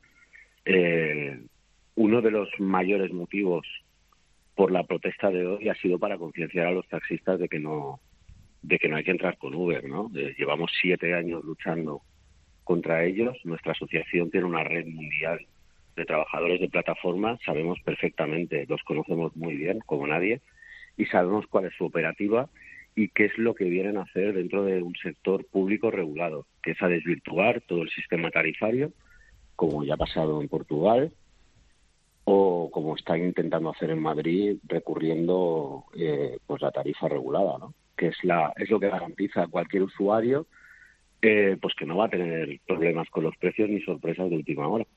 Uno de los mayores motivos por la protesta de hoy ha sido para concienciar a los taxistas de que no hay que entrar con Uber, ¿no? Llevamos 7 años luchando contra ellos. Nuestra asociación tiene una red mundial de trabajadores de plataformas. Sabemos perfectamente, los conocemos muy bien, como nadie, y sabemos cuál es su operativa y qué es lo que vienen a hacer dentro de un sector público regulado, que es a desvirtuar todo el sistema tarifario, como ya ha pasado en Portugal, o como están intentando hacer en Madrid, recurriendo pues la tarifa regulada, ¿no? Que es lo que garantiza a cualquier usuario pues que no va a tener problemas con los precios ni sorpresas de última hora.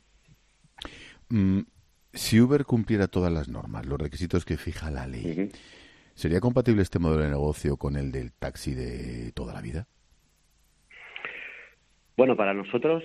Si Uber cumpliera todas las normas, los requisitos que fija la ley, ¿sería compatible este modelo de negocio con el del taxi de toda la vida? Bueno, para nosotros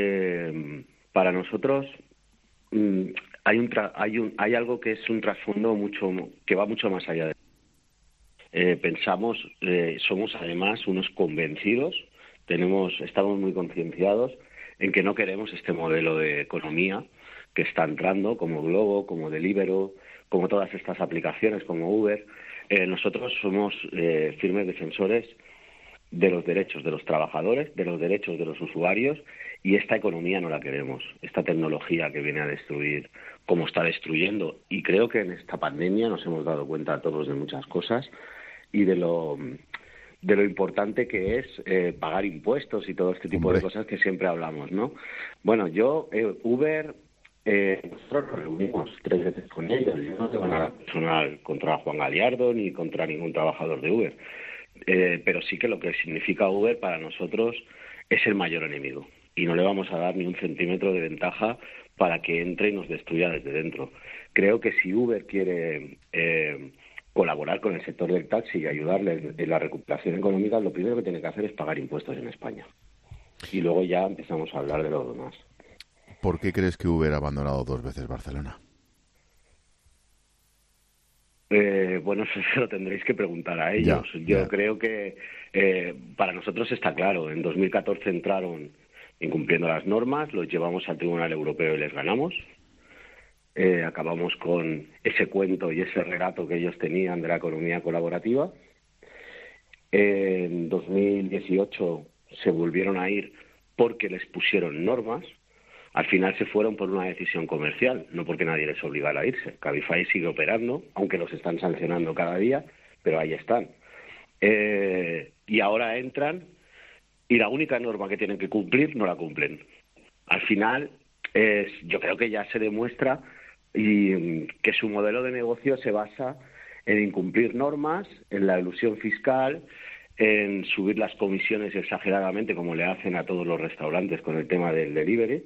hay algo que es un trasfondo que va mucho más allá de somos además unos convencidos, estamos muy concienciados en que no queremos este modelo de economía que está entrando, como Glovo, como Deliveroo, como todas estas aplicaciones, como Uber. Nosotros somos firmes defensores de los derechos de los trabajadores, de los derechos de los usuarios, y esta economía no la queremos, esta tecnología que viene a destruir como está destruyendo. Y creo que en esta pandemia nos hemos dado cuenta todos de muchas cosas y de lo importante que es pagar impuestos y todo este tipo de cosas que siempre hablamos, ¿no? Bueno, Uber, nosotros nos reunimos 3 veces con ellos. Yo no tengo nada personal contra Juan Galiardo ni contra ningún trabajador de Uber, pero sí que lo que significa Uber para nosotros es el mayor enemigo y no le vamos a dar ni un centímetro de ventaja para que entre y nos destruya desde dentro. Creo que si Uber quiere colaborar con el sector del taxi y ayudarle en la recuperación económica, lo primero que tiene que hacer es pagar impuestos en España. Y luego ya empezamos a hablar de lo demás. ¿Por qué crees que Uber ha abandonado 2 veces Barcelona? Bueno, eso se lo tendréis que preguntar a ellos. Yo creo que para nosotros está claro. En 2014 entraron incumpliendo las normas, los llevamos al Tribunal Europeo y les ganamos. Acabamos con ese cuento y ese relato que ellos tenían de la economía colaborativa. En 2018 se volvieron a ir porque les pusieron normas. Al final se fueron por una decisión comercial, no porque nadie les obligara a irse. Cabify sigue operando, aunque los están sancionando cada día, pero ahí están. Y ahora entran y la única norma que tienen que cumplir no la cumplen. Al final, yo creo que ya se demuestra que su modelo de negocio se basa en incumplir normas, en la elusión fiscal, en subir las comisiones exageradamente, como le hacen a todos los restaurantes con el tema del delivery,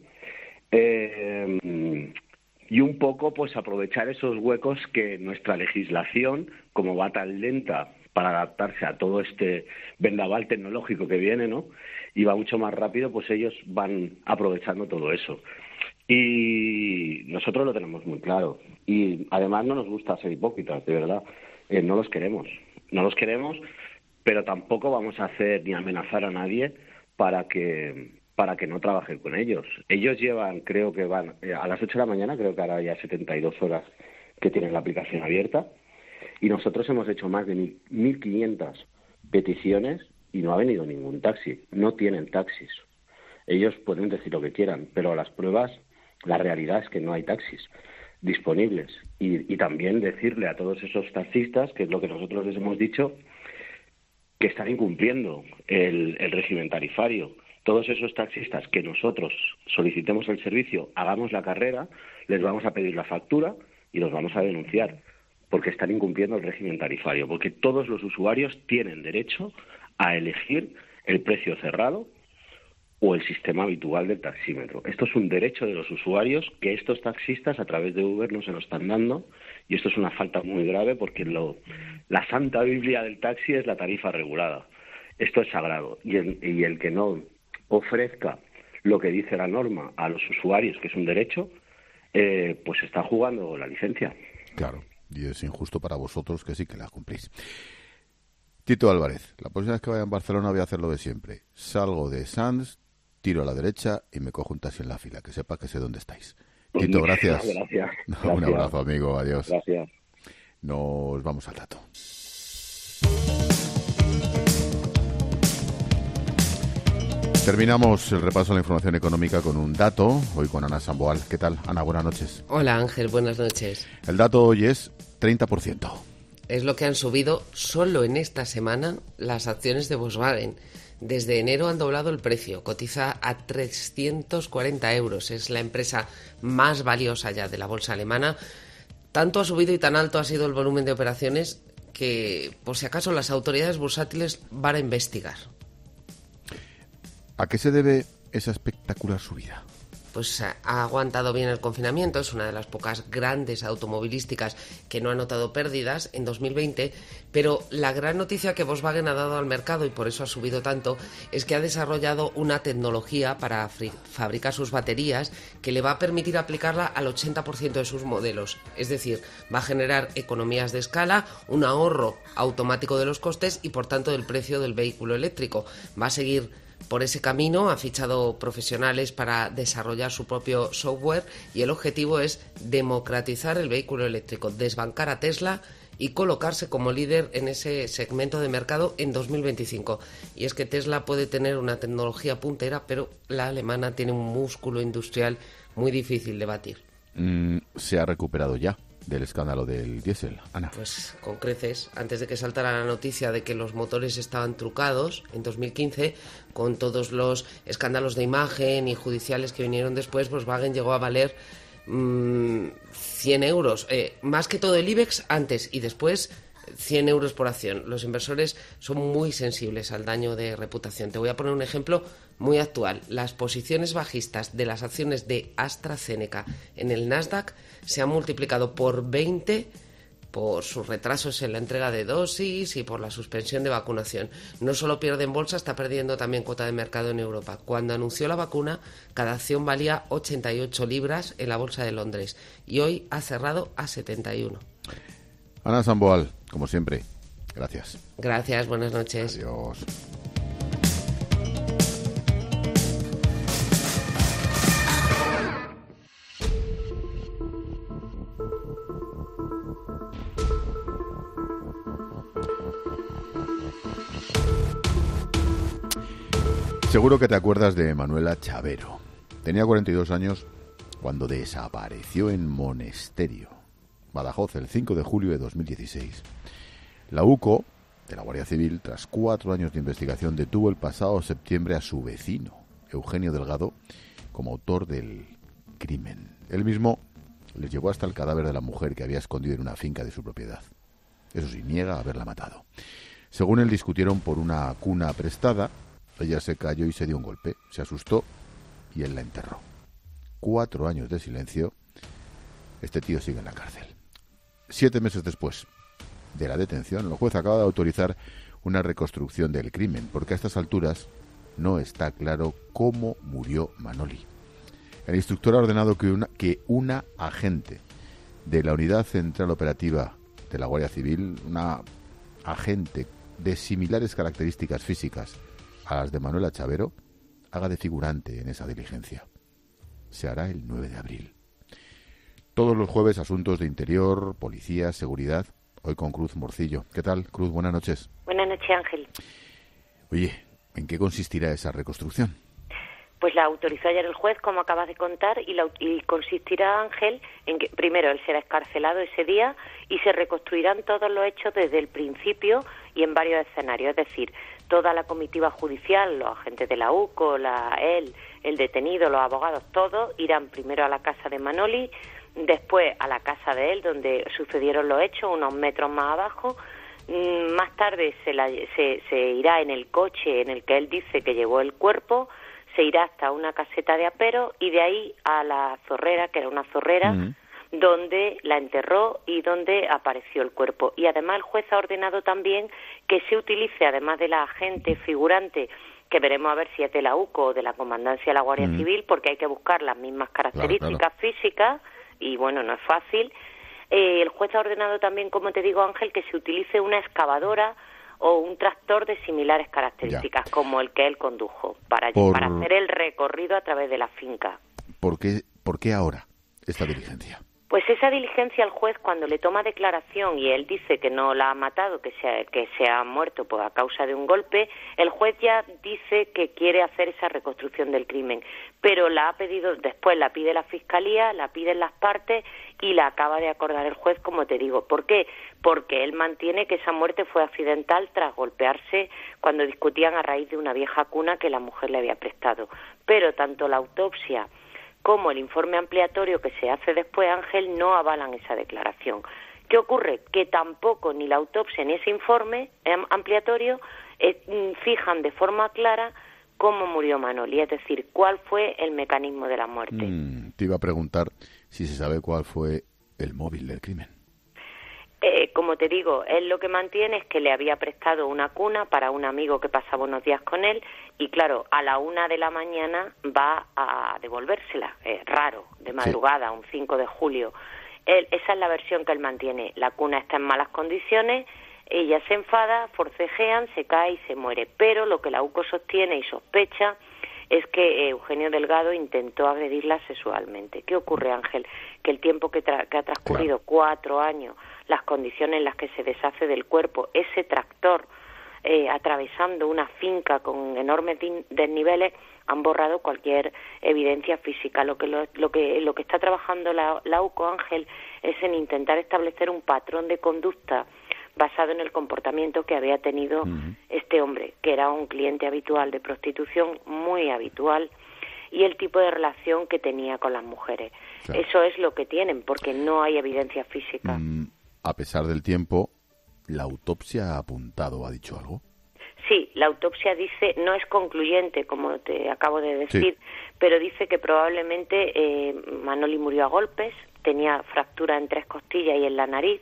y un poco pues aprovechar esos huecos que nuestra legislación, como va tan lenta para adaptarse a todo este vendaval tecnológico que viene, ¿no? Y va mucho más rápido, pues ellos van aprovechando todo eso. Y nosotros lo tenemos muy claro. Y además no nos gusta ser hipócritas, de verdad. No los queremos, pero tampoco vamos a hacer ni amenazar a nadie para que no trabajen con ellos. Ellos llevan, creo que van a las 8 de la mañana, creo que ahora ya 72 horas que tienen la aplicación abierta, y nosotros hemos hecho más de 1.500 peticiones y no ha venido ningún taxi. No tienen taxis. Ellos pueden decir lo que quieran, pero las pruebas, la realidad es que no hay taxis disponibles. Y también decirle a todos esos taxistas, que es lo que nosotros les hemos dicho, que están incumpliendo el régimen tarifario. Todos esos taxistas que nosotros solicitemos el servicio, hagamos la carrera, les vamos a pedir la factura y los vamos a denunciar, porque están incumpliendo el régimen tarifario, porque todos los usuarios tienen derecho a elegir el precio cerrado o el sistema habitual del taxímetro. Esto es un derecho de los usuarios que estos taxistas a través de Uber no se lo están dando, y esto es una falta muy grave porque la santa Biblia del taxi es la tarifa regulada. Esto es sagrado, y el que no ofrezca lo que dice la norma a los usuarios, que es un derecho, pues está jugando la licencia. Claro, y es injusto para vosotros que sí que la cumplís. Tito Álvarez, la próxima vez que vaya a Barcelona voy a hacer lo de siempre. Salgo de Sants, tiro a la derecha y me cojo un taxi en la fila, que sepa que sé dónde estáis. Tito, gracias. Gracias. Un abrazo, amigo, adiós. Gracias. Nos vamos al dato. Terminamos el repaso a la información económica con un dato, hoy con Ana Samboal. ¿Qué tal, Ana? Buenas noches. Hola, Ángel, buenas noches. El dato hoy es 30%. Es lo que han subido solo en esta semana las acciones de Volkswagen. Desde enero han doblado el precio, cotiza a 340 euros. Es la empresa más valiosa ya de la bolsa alemana. Tanto ha subido y tan alto ha sido el volumen de operaciones que, por si acaso, las autoridades bursátiles van a investigar. ¿A qué se debe esa espectacular subida? Pues ha aguantado bien el confinamiento, es una de las pocas grandes automovilísticas que no ha notado pérdidas en 2020, pero la gran noticia que Volkswagen ha dado al mercado, y por eso ha subido tanto, es que ha desarrollado una tecnología para fabricar sus baterías que le va a permitir aplicarla al 80% de sus modelos. Es decir, va a generar economías de escala, un ahorro automático de los costes y, por tanto, del precio del vehículo eléctrico. Va a seguir por ese camino, ha fichado profesionales para desarrollar su propio software y el objetivo es democratizar el vehículo eléctrico, desbancar a Tesla y colocarse como líder en ese segmento de mercado en 2025. Y es que Tesla puede tener una tecnología puntera, pero la alemana tiene un músculo industrial muy difícil de batir. ¿Se ha recuperado ya del escándalo del diésel, Ana? Pues con creces. Antes de que saltara la noticia de que los motores estaban trucados en 2015, con todos los escándalos de imagen y judiciales que vinieron después, Volkswagen llegó a valer 100 euros. Más que todo el IBEX antes y después 100 euros por acción. Los inversores son muy sensibles al daño de reputación. Te voy a poner un ejemplo muy actual. Las posiciones bajistas de las acciones de AstraZeneca en el Nasdaq se han multiplicado por 20 por sus retrasos en la entrega de dosis y por la suspensión de vacunación. No solo pierde en bolsa, está perdiendo también cuota de mercado en Europa. Cuando anunció la vacuna, cada acción valía 88 libras en la bolsa de Londres y hoy ha cerrado a 71. Ana Samboal, como siempre, gracias. Gracias, buenas noches. Adiós. Seguro que te acuerdas de Manuela Chavero. Tenía 42 años cuando desapareció en Monesterio, Badajoz, el 5 de julio de 2016. La UCO, de la Guardia Civil, tras 4 años de investigación, detuvo el pasado septiembre a su vecino, Eugenio Delgado, como autor del crimen. Él mismo les llevó hasta el cadáver de la mujer que había escondido en una finca de su propiedad. Eso sí, niega haberla matado. Según él, discutieron por una cuna prestada. Ella se cayó y se dio un golpe, se asustó y él la enterró. 4 años de silencio. Este tío sigue en la cárcel. 7 meses después de la detención, el juez acaba de autorizar una reconstrucción del crimen, porque a estas alturas no está claro cómo murió Manoli. El instructor ha ordenado que una agente de la Unidad Central Operativa de la Guardia Civil, una agente de similares características físicas a las de Manuela Chavero, haga de figurante en esa diligencia. Se hará el 9 de abril. Todos los jueves asuntos de interior, policía, seguridad. Hoy con Cruz Morcillo. ¿Qué tal, Cruz? Buenas noches. Buenas noches, Ángel. Oye, ¿en qué consistirá esa reconstrucción? Pues la autorizó ayer el juez, como acabas de contar, y consistirá, Ángel, en que primero él será escarcelado ese día y se reconstruirán todos los hechos desde el principio y en varios escenarios. Es decir, toda la comitiva judicial, los agentes de la UCO, él, el detenido, los abogados, todos irán primero a la casa de Manoli, después a la casa de él, donde sucedieron los hechos, unos metros más abajo. Más tarde se irá en el coche en el que él dice que llevó el cuerpo, se irá hasta una caseta de apero y de ahí a la zorrera, que era una zorrera, donde la enterró y donde apareció el cuerpo. Y además el juez ha ordenado también que se utilice, además de la agente figurante, que veremos a ver si es de la UCO o de la Comandancia de la Guardia Civil, porque hay que buscar las mismas características físicas, y bueno, no es fácil. El juez ha ordenado también, como te digo, Ángel, que se utilice una excavadora o un tractor de similares características, como el que él condujo, para hacer el recorrido a través de la finca. ¿Por qué ahora esta diligencia? Pues esa diligencia al juez, cuando le toma declaración y él dice que no la ha matado, que se ha muerto a causa de un golpe, el juez ya dice que quiere hacer esa reconstrucción del crimen, pero después la pide la Fiscalía, la piden las partes y la acaba de acordar el juez, como te digo. ¿Por qué? Porque él mantiene que esa muerte fue accidental tras golpearse cuando discutían a raíz de una vieja cuna que la mujer le había prestado. Pero tanto la autopsia como el informe ampliatorio que se hace después, Ángel, no avalan esa declaración. ¿Qué ocurre? Que tampoco ni la autopsia ni ese informe ampliatorio fijan de forma clara cómo murió Manoli, es decir, cuál fue el mecanismo de la muerte. Te iba a preguntar si se sabe cuál fue el móvil del crimen. Como te digo, él lo que mantiene es que le había prestado una cuna para un amigo que pasaba unos días con él y, claro, a la 1 de la mañana va a devolvérsela. Raro, de madrugada, un 5 de julio. Esa es la versión que él mantiene. La cuna está en malas condiciones, ella se enfada, forcejean, se cae y se muere. Pero lo que la UCO sostiene y sospecha es que Eugenio Delgado intentó agredirla sexualmente. ¿Qué ocurre, Ángel? Que el tiempo que ha transcurrido, 4 años, las condiciones en las que se deshace del cuerpo, ese tractor atravesando una finca con enormes desniveles, han borrado cualquier evidencia física. Lo que está trabajando la UCO, Ángel, es en intentar establecer un patrón de conducta basado en el comportamiento que había tenido este hombre, que era un cliente habitual de prostitución, muy habitual, y el tipo de relación que tenía con las mujeres. Claro. Eso es lo que tienen, porque no hay evidencia física. A pesar del tiempo, ¿la autopsia ha apuntado, ha dicho algo? Sí, la autopsia dice, no es concluyente, como te acabo de decir, pero dice que probablemente Manoli murió a golpes, tenía fractura en 3 costillas y en la nariz.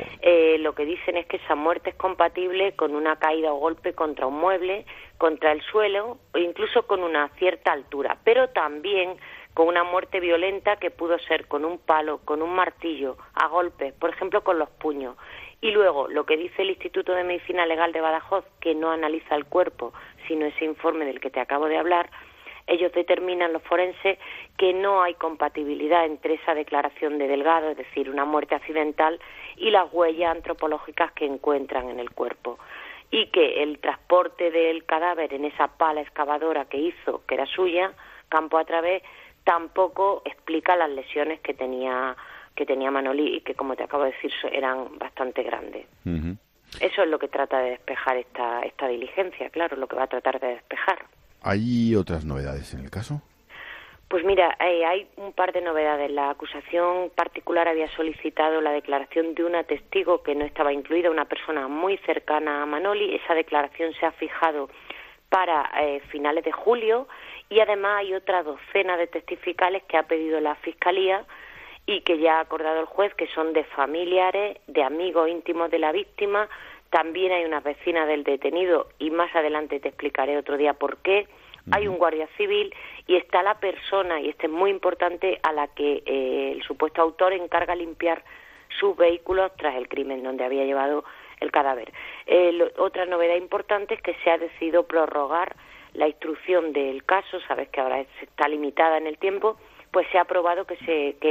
Lo que dicen es que esa muerte es compatible con una caída o golpe contra un mueble, contra el suelo o incluso con una cierta altura, pero también con una muerte violenta que pudo ser con un palo, con un martillo, a golpes, por ejemplo con los puños. Y luego, lo que dice el Instituto de Medicina Legal de Badajoz, que no analiza el cuerpo, sino ese informe del que te acabo de hablar, ellos determinan, los forenses, que no hay compatibilidad entre esa declaración de Delgado, es decir, una muerte accidental, y las huellas antropológicas que encuentran en el cuerpo. Y que el transporte del cadáver en esa pala excavadora que hizo, que era suya, campo a través, tampoco explica las lesiones que tenía Manoli y que, como te acabo de decir, eran bastante grandes. Eso es lo que trata de despejar esta diligencia, claro, lo que va a tratar de despejar. ¿Hay otras novedades en el caso? Pues mira, hay un par de novedades. La acusación particular había solicitado la declaración de una testigo que no estaba incluida, una persona muy cercana a Manoli. Esa declaración se ha fijado para finales de julio y además hay otra docena de testificales que ha pedido la Fiscalía y que ya ha acordado el juez, que son de familiares, de amigos íntimos de la víctima. También hay una vecina del detenido y más adelante te explicaré otro día por qué. Hay un guardia civil y está la persona, y este es muy importante, a la que el supuesto autor encarga limpiar sus vehículos tras el crimen donde había llevado el cadáver. Otra novedad importante es que se ha decidido prorrogar la instrucción del caso. Sabes que ahora está limitada en el tiempo, pues se ha aprobado que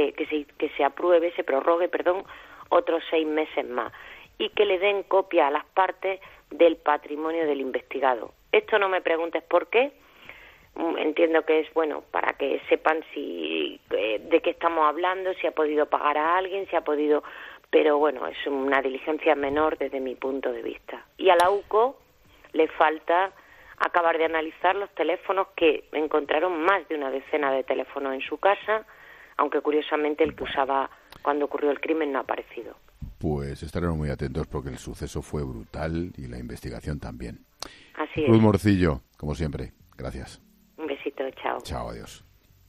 se prorrogue otros 6 meses más y que le den copia a las partes del patrimonio del investigado. Esto no me preguntes por qué. Entiendo que es para que sepan de qué estamos hablando, si ha podido pagar a alguien, pero es una diligencia menor desde mi punto de vista. Y a la UCO le falta acabar de analizar los teléfonos, que encontraron más de una decena de teléfonos en su casa, aunque curiosamente el que usaba cuando ocurrió el crimen no ha aparecido. Pues estaremos muy atentos porque el suceso fue brutal y la investigación también. Así es. Ruth Morcillo, como siempre, gracias. Un besito, chao. Chao, adiós.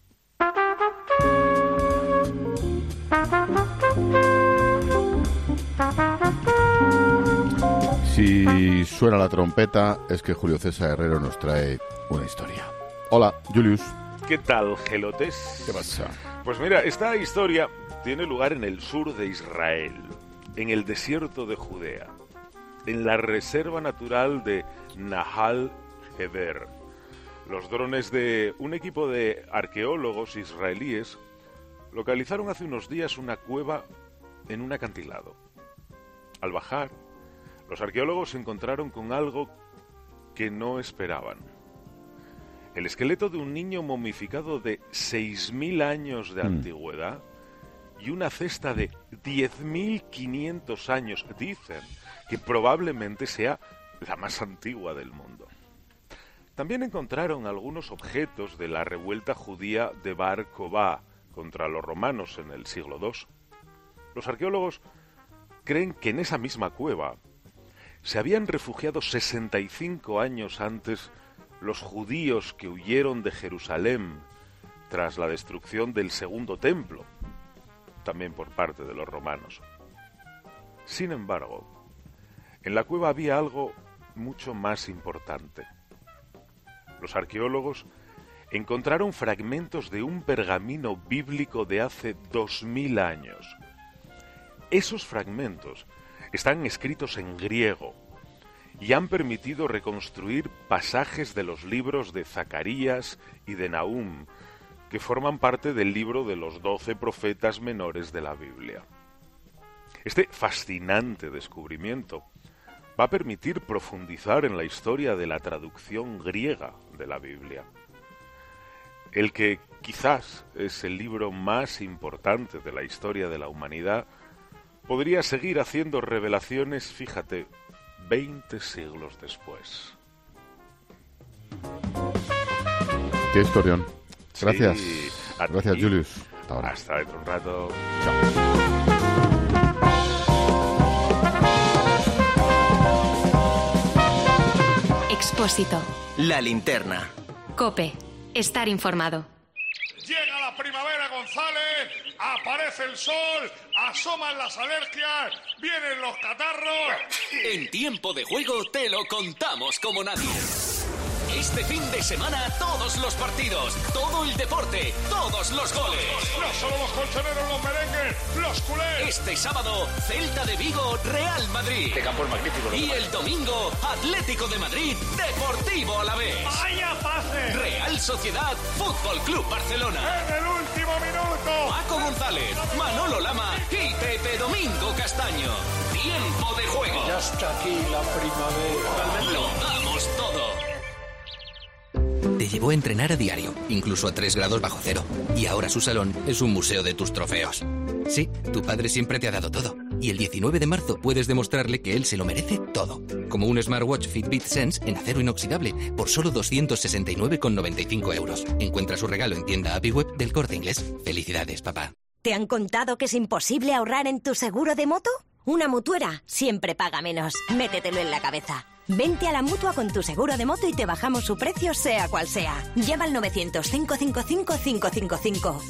Si suena la trompeta, es que Julio César Herrero nos trae una historia. Hola, Julius. ¿Qué tal, gelotes? ¿Qué pasa? Pues mira, esta historia tiene lugar en el sur de Israel, en el desierto de Judea. en la Reserva Natural de Nahal Heder. Los drones de un equipo de arqueólogos israelíes localizaron hace unos días una cueva en un acantilado. Al bajar, los arqueólogos se encontraron con algo que no esperaban. El esqueleto de un niño momificado de 6.000 años de antigüedad y una cesta de 10.500 años. Dicen que probablemente sea la más antigua del mundo. También encontraron algunos objetos de la revuelta judía de Bar Kokhba contra los romanos en el siglo II. Los arqueólogos creen que en esa misma cueva se habían refugiado 65 años antes los judíos que huyeron de Jerusalén tras la destrucción del Segundo Templo, también por parte de los romanos. Sin embargo, en la cueva había algo mucho más importante. Los arqueólogos encontraron fragmentos de un pergamino bíblico de hace 2000 años. Esos fragmentos están escritos en griego y han permitido reconstruir pasajes de los libros de Zacarías y de Nahum, que forman parte del libro de los 12 profetas menores de la Biblia. Este fascinante descubrimiento va a permitir profundizar en la historia de la traducción griega de la Biblia. El que quizás es el libro más importante de la historia de la humanidad, podría seguir haciendo revelaciones, fíjate, 20 siglos después. Qué historión. Gracias. Sí, gracias, Julius. Hasta ahora. Hasta dentro un rato. Chao. Expósito. La linterna. COPE. Estar informado. Llega la primavera, González, aparece el sol, asoman las alergias, vienen los catarros. En Tiempo de Juego te lo contamos como nadie. Este fin de semana todos los partidos, todo el deporte, todos los goles. No solo los colchoneros, los merengues, los culés. Este sábado, Celta de Vigo, Real Madrid. Este campo es magnífico. Y el domingo, Atlético de Madrid, Deportivo Alavés. ¡Vaya pase! Real Sociedad, Fútbol Club Barcelona. En el último minuto. Paco González, Manolo Lama y Pepe Domingo Castaño. Tiempo de Juego. Ya está aquí la primavera. Lo damos todo. Te llevó a entrenar a diario, incluso a 3 grados bajo cero. Y ahora su salón es un museo de tus trofeos. Sí, tu padre siempre te ha dado todo. Y el 19 de marzo puedes demostrarle que él se lo merece todo. Como un smartwatch Fitbit Sense en acero inoxidable por solo 269,95 euros. Encuentra su regalo en tienda app y web del Corte Inglés. Felicidades, papá. ¿Te han contado que es imposible ahorrar en tu seguro de moto? Una mutuera siempre paga menos. Métetelo en la cabeza. Vente a la Mutua con tu seguro de moto y te bajamos su precio sea cual sea. Llama al 900-555-555.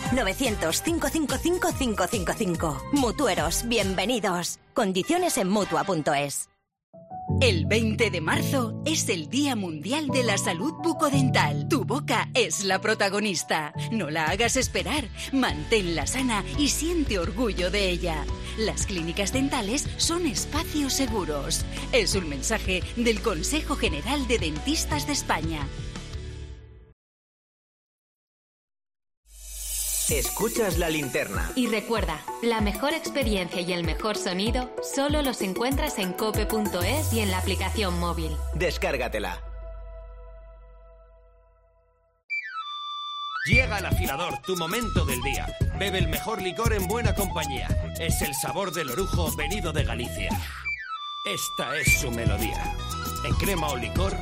900-555-555. Mutueros, bienvenidos. Condiciones en Mutua.es. El 20 de marzo es el Día Mundial de la Salud Bucodental. Tu boca es la protagonista. No la hagas esperar. Manténla sana y siente orgullo de ella. Las clínicas dentales son espacios seguros. Es un mensaje del Consejo General de Dentistas de España. Escuchas la linterna. Y recuerda, la mejor experiencia y el mejor sonido solo los encuentras en cope.es y en la aplicación móvil. Descárgatela. Llega el afilador, tu momento del día. Bebe el mejor licor en buena compañía. Es el sabor del orujo venido de Galicia. Esta es su melodía. En crema o licor.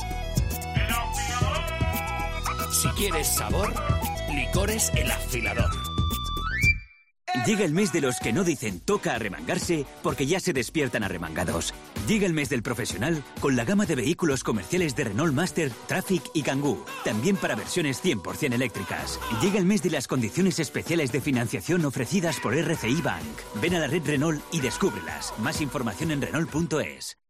Si quieres sabor, Licores El Afilador. Llega el mes de los que no dicen toca arremangarse porque ya se despiertan arremangados. Llega el mes del profesional con la gama de vehículos comerciales de Renault Master, Traffic y Kangoo, también para versiones 100% eléctricas. Llega el mes de las condiciones especiales de financiación ofrecidas por RCI Bank. Ven a la red Renault y descúbrelas. Más información en Renault.es.